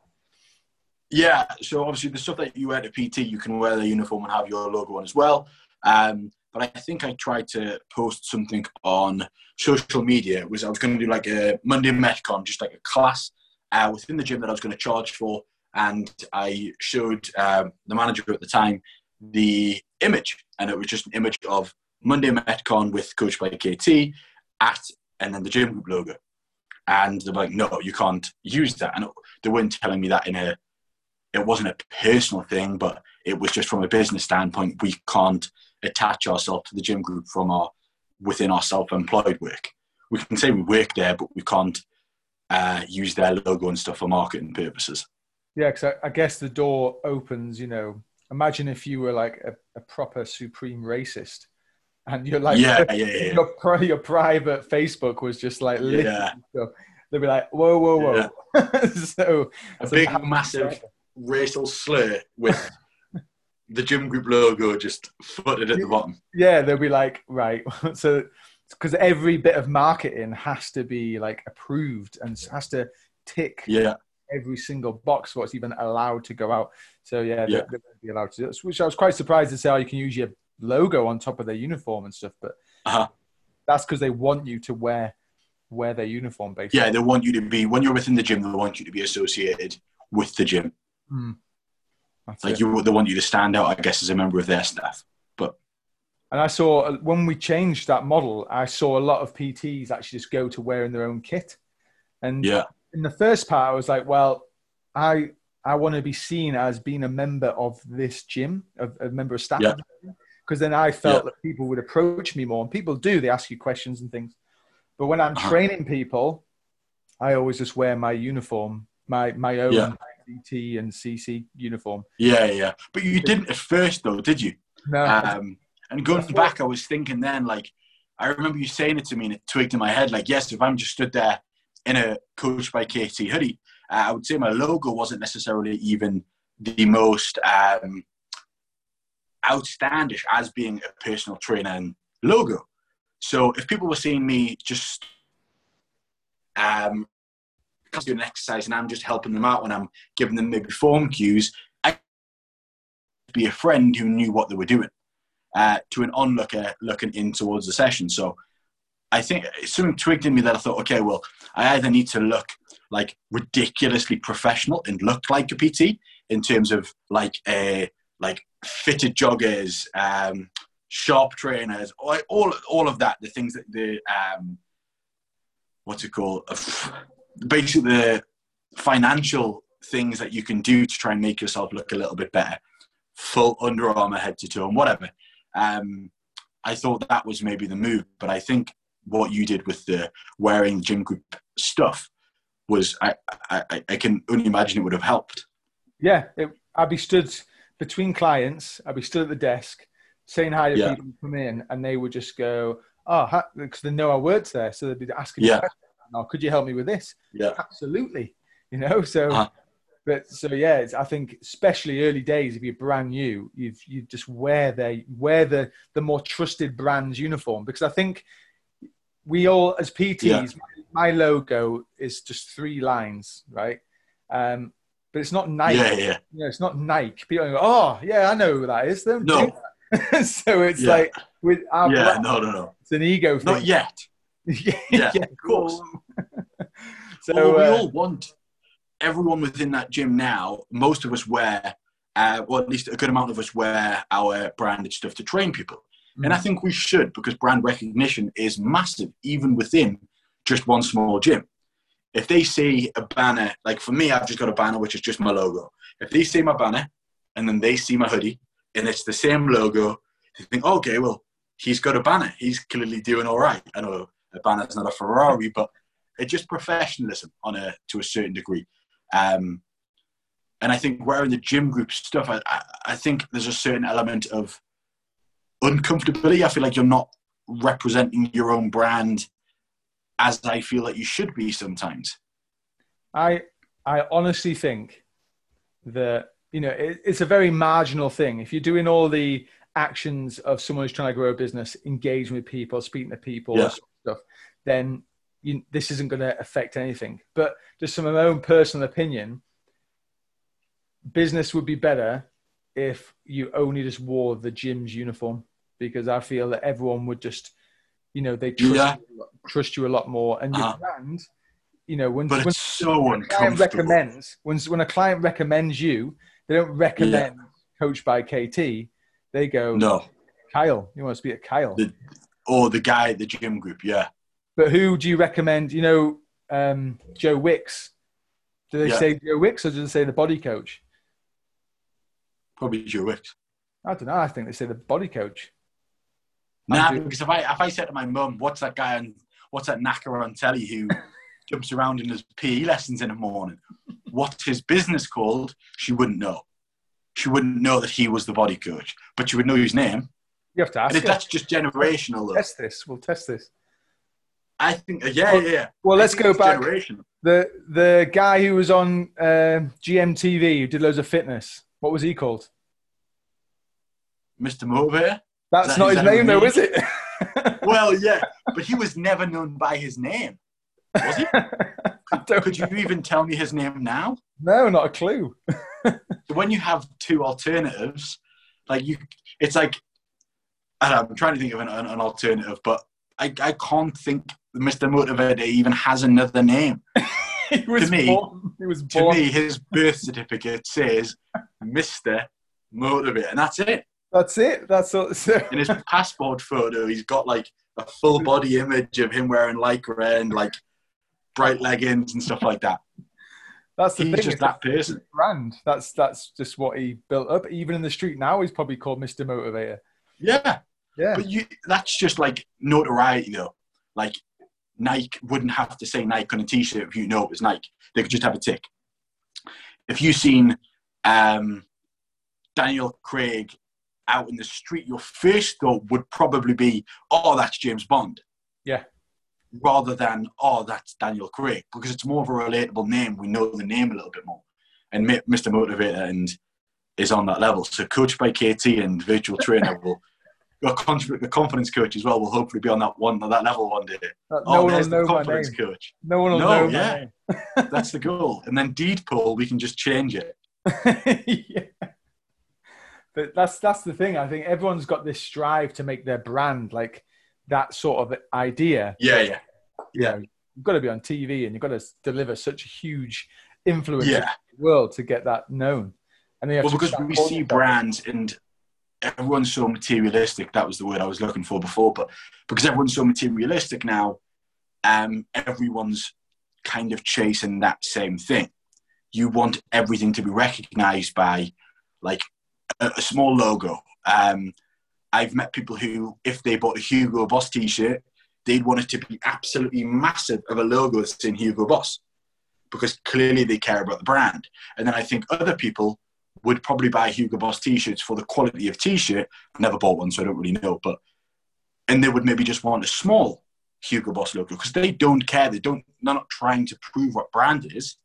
Yeah, so obviously the stuff that you wear to PT, you can wear the uniform and have your logo on as well. But I think I tried to post something on social media. I was going to do like a Monday Metcon, just like a class within the gym that I was going to charge for. And I showed the manager at the time the image, and it was just an image of Monday Metcon with Coach by KT and then the gym group logo. And they're like, no, you can't use that. And they weren't telling me that it wasn't a personal thing, but it was just from a business standpoint. We can't attach ourselves to the gym group within our self-employed work. We can say we work there, but we can't use their logo and stuff for marketing purposes. Yeah, because I guess the door opens, imagine if you were like a proper supreme racist and you're like, your private Facebook was just like, stuff. They'd be like, whoa. So big, massive racial slur with the gym group logo just footed at the bottom. Yeah, they'll be like, right. So, because every bit of marketing has to be like approved and has to tick every single box what's even allowed to go out. So they won't be allowed to do it, which I was quite surprised to say, you can use your logo on top of their uniform and stuff, but that's because they want you to wear their uniform, basically. Yeah, they want you to be, when you're within the gym, they want you to be associated with the gym. They want you to stand out, I guess, as a member of their staff. And I saw, when we changed that model, I saw a lot of PTs actually just go to wearing their own kit. And in the first part, I was like, well, I want to be seen as being a member of this gym, a member of staff. Because then I felt that people would approach me more. And people do, they ask you questions and things. But when I'm training people, I always just wear my uniform, my own CT and CC uniform. Yeah. But you didn't at first, though, did you? No. And going back, I was thinking then, like, I remember you saying it to me and it twigged in my head, like, yes, if I'm just stood there in a Coach by KT hoodie, I would say my logo wasn't necessarily even the most outstandish as being a personal trainer and logo. So if people were seeing me just doing an exercise and I'm just helping them out when I'm giving them maybe form cues, I'd be a friend who knew what they were doing. To an onlooker looking in towards the session. So I think something twigged in me that I thought, okay, well, I either need to look like ridiculously professional and look like a PT in terms of like fitted joggers, sharp trainers, all of that, the things that the basically the financial things that you can do to try and make yourself look a little bit better, full Under Armour head to toe and whatever. I thought that was maybe the move, but I think what you did with the wearing gym group stuff was, I can only imagine it would have helped. Yeah, I'd be stood between clients, I'd be stood at the desk saying hi to people who come in, and they would just go, because they know I worked there, so they'd be asking me questions. Oh, could you help me with this? Yeah, absolutely. So... I think especially early days, if you're brand new, you just wear the more trusted brand's uniform, because I think we all, as PTs, my logo is just 3 lines, right? But it's not Nike. It's not Nike. People go, oh yeah, I know who that is. Don't do that. So it's like with our brand, no. It's an ego thing. Not yet. yeah, of course. So we all want. Everyone within that gym now, most of us wear, or at least a good amount of us wear our branded stuff to train people. And I think we should, because brand recognition is massive, even within just one small gym. If they see a banner, like for me, I've just got a banner, which is just my logo. If they see my banner and then they see my hoodie and it's the same logo, They think, okay, well, he's got a banner. He's clearly doing all right. I know a banner's not a Ferrari, but it's just professionalism to a certain degree. And I think where in the gym group stuff, I think there's a certain element of uncomfortability. I feel like you're not representing your own brand as I feel like you should be sometimes. I honestly think that, it's a very marginal thing. If you're doing all the actions of someone who's trying to grow a business, engaging with people, speaking to people, and stuff, then this isn't going to affect anything. But just from my own personal opinion, business would be better if you only just wore the gym's uniform, because I feel that everyone would just, they trust you a lot more. And your brand, when it's so uncomfortable. When a client recommends you, they don't recommend Coach by KT. They go, no, Kyle. You want to speak to Kyle? The guy at the gym group, yeah. But who do you recommend? Joe Wicks. Do they say Joe Wicks, or do they say the body coach? Probably Joe Wicks. I don't know. I think they say the body coach. Nah, because if I said to my mum, what's that knacker on telly who jumps around in his PE lessons in the morning? What's his business called? She wouldn't know. She wouldn't know that he was the body coach, but she would know his name. You have to ask. And that's just generational. We'll test this. I think, yeah. Well, let's go back. The guy who was on GMTV who did loads of fitness. What was he called? Mr. Motivator. That's not his name, though, is it? Well, yeah, but he was never known by his name, was he? Could you even tell me his name now? No, not a clue. When you have two alternatives, it's like, I don't know, I'm trying to think of an alternative, but I can't think Mr. Motivator even has another name. He was born. To me, his birth certificate says Mr. Motivator, and that's it. That's it. That's all. In his passport photo, he's got like a full body image of him wearing lycra and like bright leggings and stuff like that. That's the thing. He's just that person. Brand. That's just what he built up. Even in the street now, he's probably called Mr. Motivator. Yeah. But that's just like notoriety, though. Like Nike wouldn't have to say Nike on a T-shirt if you know it was Nike. They could just have a tick. If you've seen Daniel Craig out in the street, your first thought would probably be, oh, that's James Bond. Yeah. Rather than, oh, that's Daniel Craig. Because it's more of a relatable name. We know the name a little bit more. And Mr. Motivator is on that level. So Coach by KT and Virtual Trainer will... The confidence coach as well will hopefully be on that level one day. No one will know my name. Coach. No one will know my name. That's the goal. And then deed poll, we can just change it. Yeah. But that's the thing. I think everyone's got this strive to make their brand like that sort of idea. Yeah. You've got to be on TV and you've got to deliver such a huge influence in the world to get that known. And because we see brands and everyone's so materialistic. That was the word I was looking for before. But because everyone's so materialistic now, everyone's kind of chasing that same thing. You want everything to be recognized by like a small logo. I've met people who, if they bought a Hugo Boss t-shirt, they'd want it to be absolutely massive of a logo that's in Hugo Boss because clearly they care about the brand. And then I think other people would probably buy Hugo Boss t-shirts for the quality of t-shirt. I never bought one, so I don't really know. And they would maybe just want a small Hugo Boss logo because they don't care. They're not trying to prove what brand it is.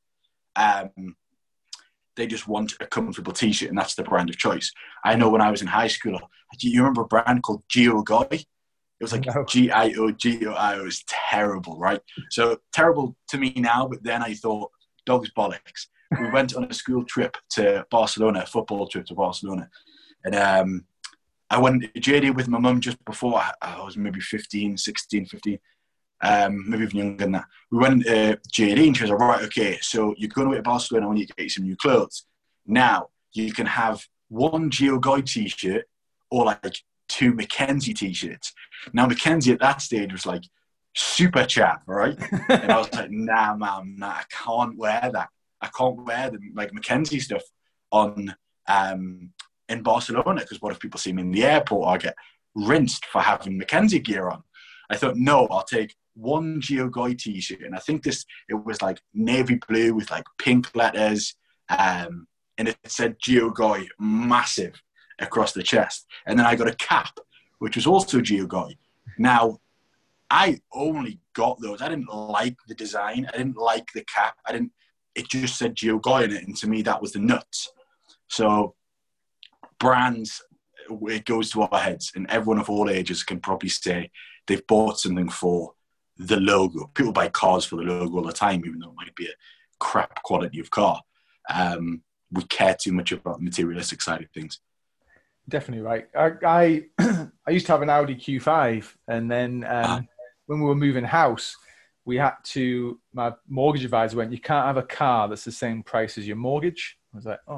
They just want a comfortable t-shirt, and that's the brand of choice. I know when I was in high school, you remember a brand called Gio-Goi? It was like G-I-O-G-O-I. It was terrible, right? So terrible to me now, but then I thought, dog's bollocks. We went on a school trip to Barcelona, a football trip to Barcelona. And I went to JD with my mum just before I was maybe 16, 15, maybe even younger than that. We went to JD and she was like, right, okay, so you're going away to Barcelona, I want you to get you some new clothes. Now, you can have one Gio-Goi t-shirt or like two Mackenzie t-shirts. Now, Mackenzie at that stage was like super chav, right? And I was like, nah, man, I can't wear that. I can't wear the like Mackenzie stuff on in in Barcelona, because what if people see me in the airport or I get rinsed for having Mackenzie gear on? I thought, no, I'll take one Geogoi t-shirt, and I think it was like navy blue with like pink letters, and it said Geogoi massive across the chest. And then I got a cap, which was also Geogoi. Now, I only got those. I didn't like the design. I didn't like the cap. It just said Geogoi in it, and to me that was the nuts. So brands, it goes to our heads, and everyone of all ages can probably say they've bought something for the logo. People buy cars for the logo all the time, even though it might be a crap quality of car. We care too much about the materialistic side of things. Definitely right. I used to have an Audi Q5, and then when we were moving house, my mortgage advisor went, "You can't have a car that's the same price as your mortgage." I was like, "Oh."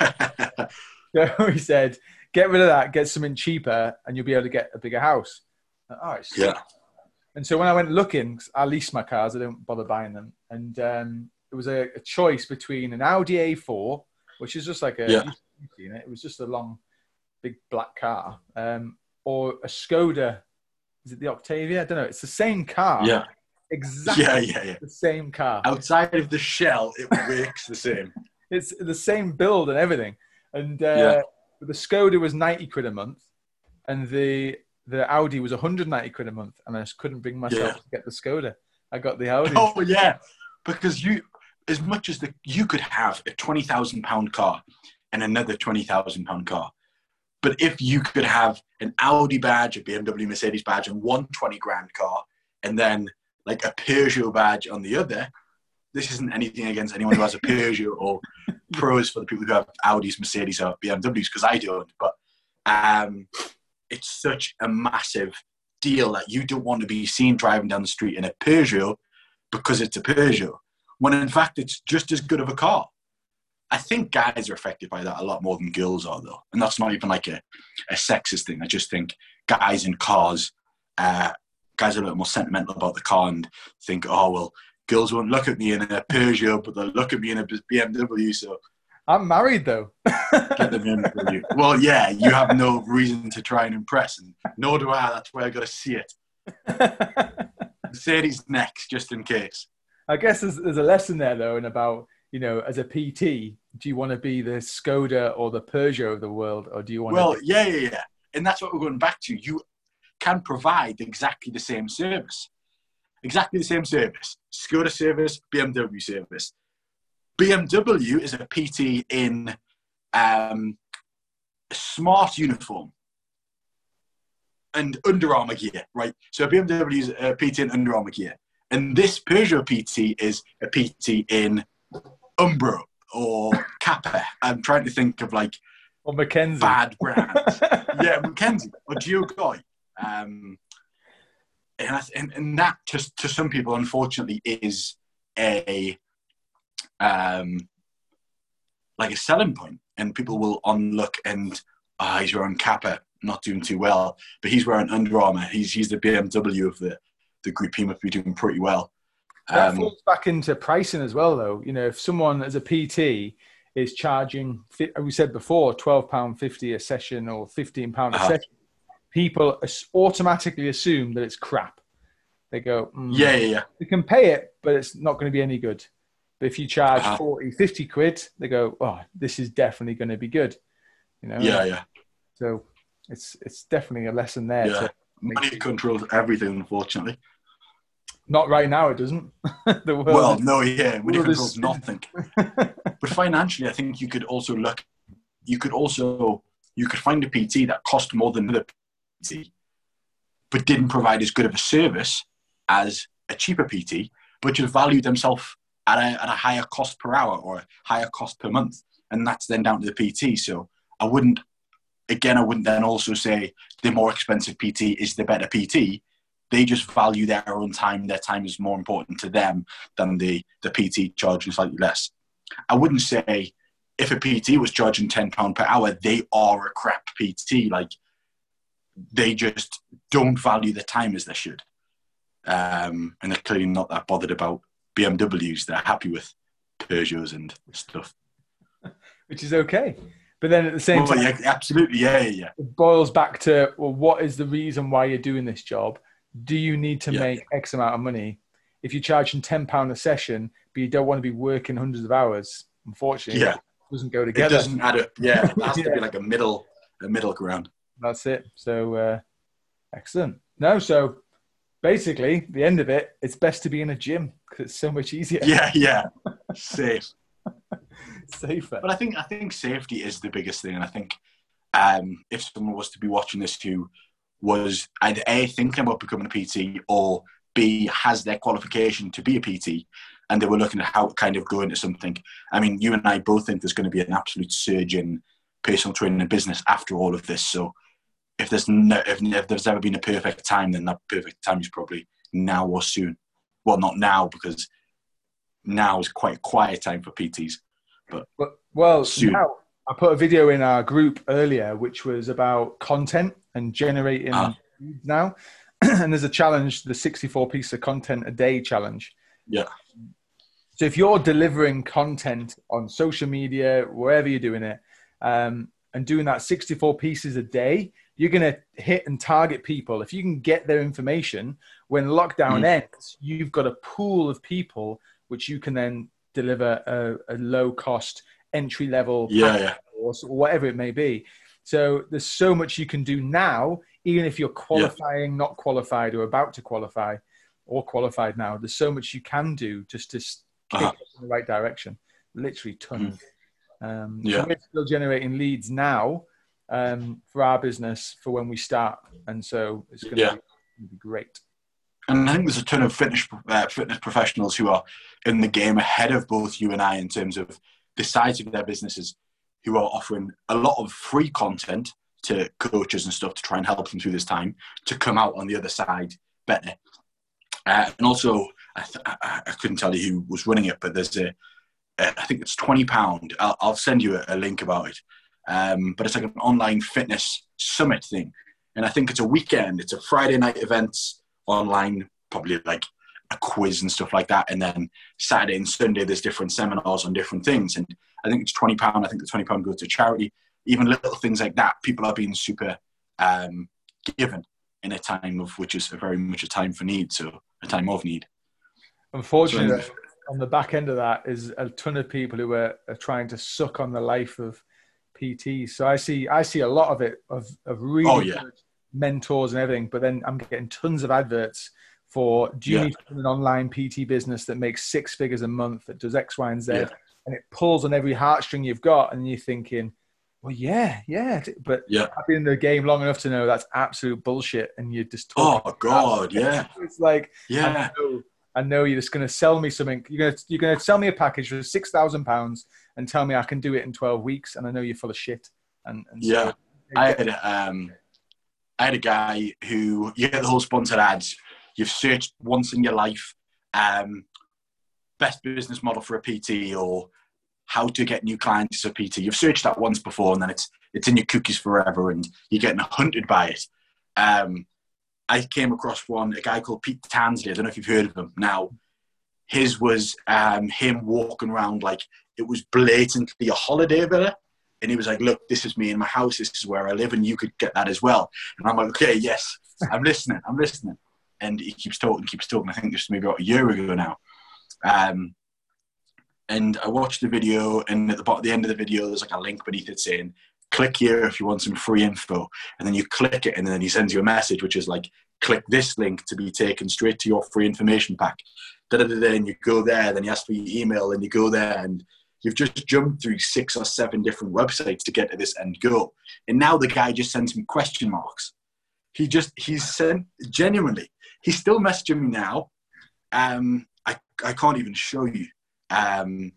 So he said, "Get rid of that, get something cheaper, and you'll be able to get a bigger house." Like, all right. Yeah. And so when I went looking, I lease my cars, I don't bother buying them. And it was a choice between an Audi A4, which is just like it was just a long, big black car, or a Skoda. Is it the Octavia? I don't know. It's the same car. Yeah. Exactly the same car. Outside of the shell, it works the same. It's the same build and everything. And the Skoda was 90 quid a month, and the Audi was 190 quid a month, and I just couldn't bring myself to get the Skoda. I got the Audi. Oh yeah, because you could have a £20,000 car and another £20,000 car, but if you could have an Audi badge, a BMW, Mercedes badge, and one 20 grand car, and then like a Peugeot badge on the other. This isn't anything against anyone who has a Peugeot or pros for the people who have Audis, Mercedes, or BMWs, because I don't. But it's such a massive deal that you don't want to be seen driving down the street in a Peugeot because it's a Peugeot, when in fact it's just as good of a car. I think guys are affected by that a lot more than girls are, though. And that's not even like a sexist thing. I just think guys in cars, guys are a little more sentimental about the car and think, oh, well, girls won't look at me in a Peugeot, but they'll look at me in a BMW, so... I'm married, though. Get the BMW. Well, yeah, you have no reason to try and impress, and nor do I. That's why I got to see it. Mercedes next, just in case. I guess there's a lesson there, though, and about, as a PT, do you want to be the Skoda or the Peugeot of the world, or do you want to... Yeah. And that's what we're going back to. You can provide exactly the same service. Exactly the same service. Skoda service, BMW service. BMW is a PT in a smart uniform and Under Armour gear, right? So BMW is a PT in Under Armour gear. And this Peugeot PT is a PT in Umbro or Kappa. I'm trying to think of like... Or Mackenzie. Bad brands. Yeah, Mackenzie or Geogoi. And that, just to some people, unfortunately, is like a selling point, and people will onlook and he's wearing Kappa, not doing too well, but he's wearing Under Armour. He's the BMW of the group. He must be doing pretty well. That falls back into pricing as well, though. If someone as a PT is charging, we said before, £12.50 a session or £15 a session, people automatically assume that it's crap. They go, yeah. We can pay it, but it's not going to be any good. But if you charge 40, 50 quid, they go, oh, this is definitely going to be good. Yeah. So it's definitely a lesson there. Yeah. Money controls everything, unfortunately. Not right now, it doesn't. Money controls nothing. But financially, I think you could find a PT that cost more than another PT, but didn't provide as good of a service as a cheaper PT, but just valued themselves at a higher cost per hour or a higher cost per month. And that's then down to the PT. So I wouldn't then also say the more expensive PT is the better PT. They just value their own time. Their time is more important to them than the PT charging slightly less. I wouldn't say if a PT was charging £10 per hour, they are a crap PT. Like, they just don't value the time as they should. And they're clearly not that bothered about BMWs. They're happy with Peugeots and stuff. Which is okay. But then at the same time, yeah, absolutely, yeah. it boils back to, well, what is the reason why you're doing this job? Do you need to make X amount of money? If you're charging £10 a session, but you don't want to be working hundreds of hours, unfortunately, it doesn't go together. It doesn't add up. Yeah, there has to be like a middle ground. That's it. So excellent. No, so basically, the end of it, it's best to be in a gym because it's so much easier. Yeah. Safe. Safer. But I think safety is the biggest thing. And I think if someone was to be watching this who was either A, thinking about becoming a PT, or B, has their qualification to be a PT, and they were looking at how to kind of go into something. I mean, you and I both think there's going to be an absolute surge in personal training and business after all of this. So if there's ever been a perfect time, then that perfect time is probably now or soon. Well, not now, because now is quite a quiet time for PTs. But soon. Now, I put a video in our group earlier, which was about content and generating leads now. And there's a challenge, the 64 piece of content a day challenge. Yeah. So if you're delivering content on social media, wherever you're doing it, and doing that 64 pieces a day, you're going to hit and target people. If you can get their information, when lockdown ends, you've got a pool of people which you can then deliver a low-cost entry-level or whatever it may be. So there's so much you can do now, even if you're qualifying, not qualified, or about to qualify, or qualified now. There's so much you can do just to kick in the right direction. Literally tons. So we're still generating leads now for our business for when we start. And so it's going to be great. And I think there's a ton of fitness professionals who are in the game ahead of both you and I in terms of the size of their businesses, who are offering a lot of free content to coaches and stuff to try and help them through this time to come out on the other side better. And also, I couldn't tell you who was running it, but there's I think it's £20. I'll send you a link about it. But it's like an online fitness summit thing. And I think it's a weekend. It's a Friday night event online, probably like a quiz and stuff like that. And then Saturday and Sunday, there's different seminars on different things. And I think it's £20. I think the £20 goes to charity. Even little things like that, people are being super given in a time of which is very much a time for need, so a time of need. Unfortunately, on the back end of that is a ton of people who are trying to suck on the life of PTs. So I see a lot of it of really good mentors and everything, but then I'm getting tons of adverts for, do you need an online PT business that makes 6 figures a month, that does X, Y, and Z, and it pulls on every heartstring you've got, and you're thinking, well, but I've been in the game long enough to know that's absolute bullshit, and you're just talking. Oh God, It's like, I know you're just going to sell me something. You're going to sell me a package for £6,000 and tell me I can do it in 12 weeks, and I know you're full of shit. And so, I had a guy who, you get the whole sponsored ads. You've searched once in your life, best business model for a PT, or how to get new clients as a PT. You've searched that once before, and then it's in your cookies forever, and you're getting hunted by it. I came across a guy called Pete Tansley. I don't know if you've heard of him. Now, his was him walking around like it was blatantly a holiday villa. And he was like, look, this is me in my house. This is where I live, and you could get that as well. And I'm like, okay, yes, I'm listening. And he keeps talking. I think this was maybe about a year ago now. And I watched the video, and at the end of the video, there's like a link beneath it saying, click here if you want some free info. And then you click it, and then he sends you a message, which is like, click this link to be taken straight to your free information pack. And you go there, then you ask for your email, and you go there, and you've just jumped through 6 or 7 different websites to get to this end goal. And now the guy just sends me question marks. He's sent, genuinely, he's still messaging me now. I can't even show you. Can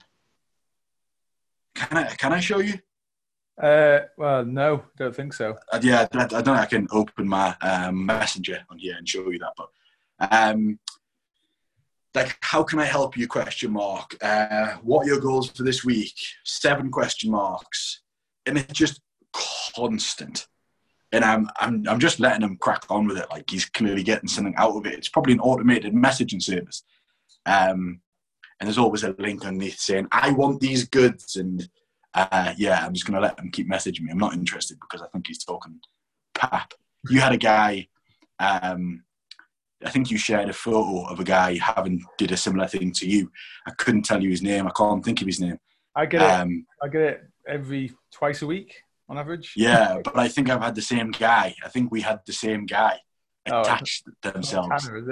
I show you? Well, no, don't think so. I don't know. I can open my messenger on here and show you that. But like, how can I help you? Question mark. What are your goals for this week? 7 question marks, and it's just constant. And I'm just letting him crack on with it. Like, he's clearly getting something out of it. It's probably an automated messaging service. And there's always a link underneath saying, I want these goods, and yeah, I'm just going to let him keep messaging me. I'm not interested because I think he's talking pap. You had a guy, I think you shared a photo of a guy having did a similar thing to you. I couldn't tell you his name. I can't think of his name. I get it. I get it every twice a week on average. Yeah, but I think I've had the same guy. I think we had the same guy attached themselves. Tanner, is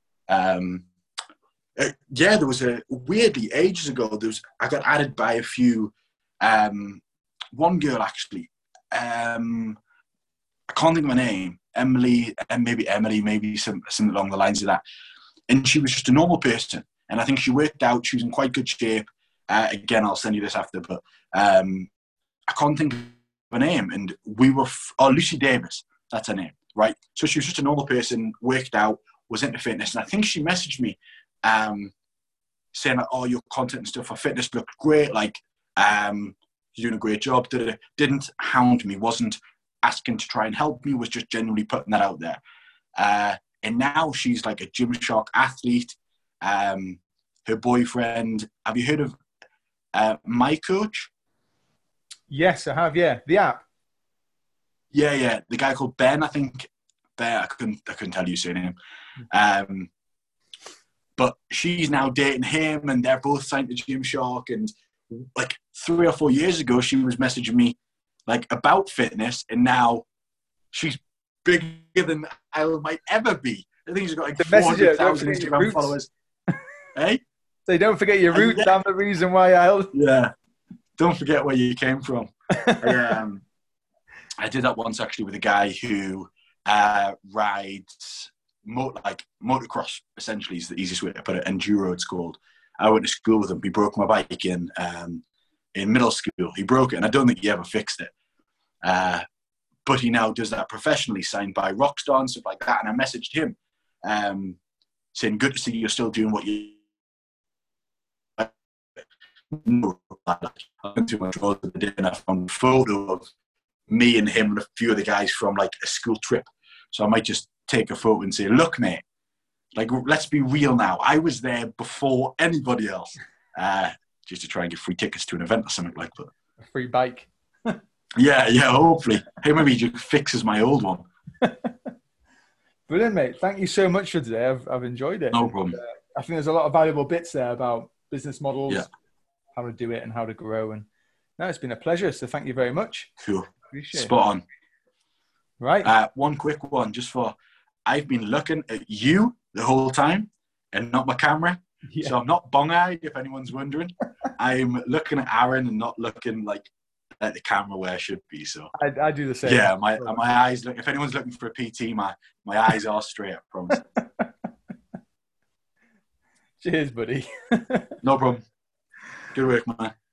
it? Yeah, there was weirdly ages ago. I got added by a few. One girl actually. I can't think of her name. Emily, and maybe Emily, maybe something along the lines of that. And she was just a normal person, and I think she worked out. She was in quite good shape. Again, I'll send you this after, but I can't think of her name. And we were Lucy Davis. That's her name, right? So she was just a normal person, worked out, was into fitness, and I think she messaged me saying like, "Oh, your content and stuff for fitness looked great. Like, you're doing a great job." Didn't hound me, wasn't asking to try and help me, was just genuinely putting that out there. And now she's like a Gymshark athlete. Her boyfriend, have you heard of My Coach? Yes, I have. Yeah, the app. Yeah. The guy called Ben, I think. Ben, I couldn't tell you his surname. But she's now dating him, and they're both signed to Gymshark. And like 3 or 4 years ago, she was messaging me like about fitness, and now she's bigger than I might ever be. I think she's got like 400,000 Instagram followers. Hey? So don't forget your roots. I'm the reason why Yeah. Don't forget where you came from. I did that once actually with a guy who rides motocross, essentially is the easiest way to put it. Enduro, it's called. I went to school with him. He broke my bike in middle school. He broke it, and I don't think he ever fixed it. But he now does that professionally, signed by Rockstar and stuff like that. And I messaged him saying, "Good to see you're still doing what you..." I went through my drawers the day and I found a photo of me and him and a few of the guys from like a school trip. So I might just take a photo and say, "Look, mate, like, let's be real now. I was there before anybody else." Just to try and get free tickets to an event or something like that. A free bike. Yeah, hopefully. Hey, maybe he just fixes my old one. Brilliant, mate. Thank you so much for today. I've enjoyed it. No problem. I think there's a lot of valuable bits there about business models, how to do it and how to grow. And no, it's been a pleasure. So thank you very much. Cool. Appreciate Spot on. Right. One quick one just for, I've been looking at you the whole time and not my camera. Yeah. So I'm not bong-eyed, if anyone's wondering. I'm looking at Aaron and not looking like at the camera where I should be. So I do the same. Yeah, my eyes look. If anyone's looking for a PT, my eyes are straight. I promise. Cheers, buddy. No problem. Good work, man.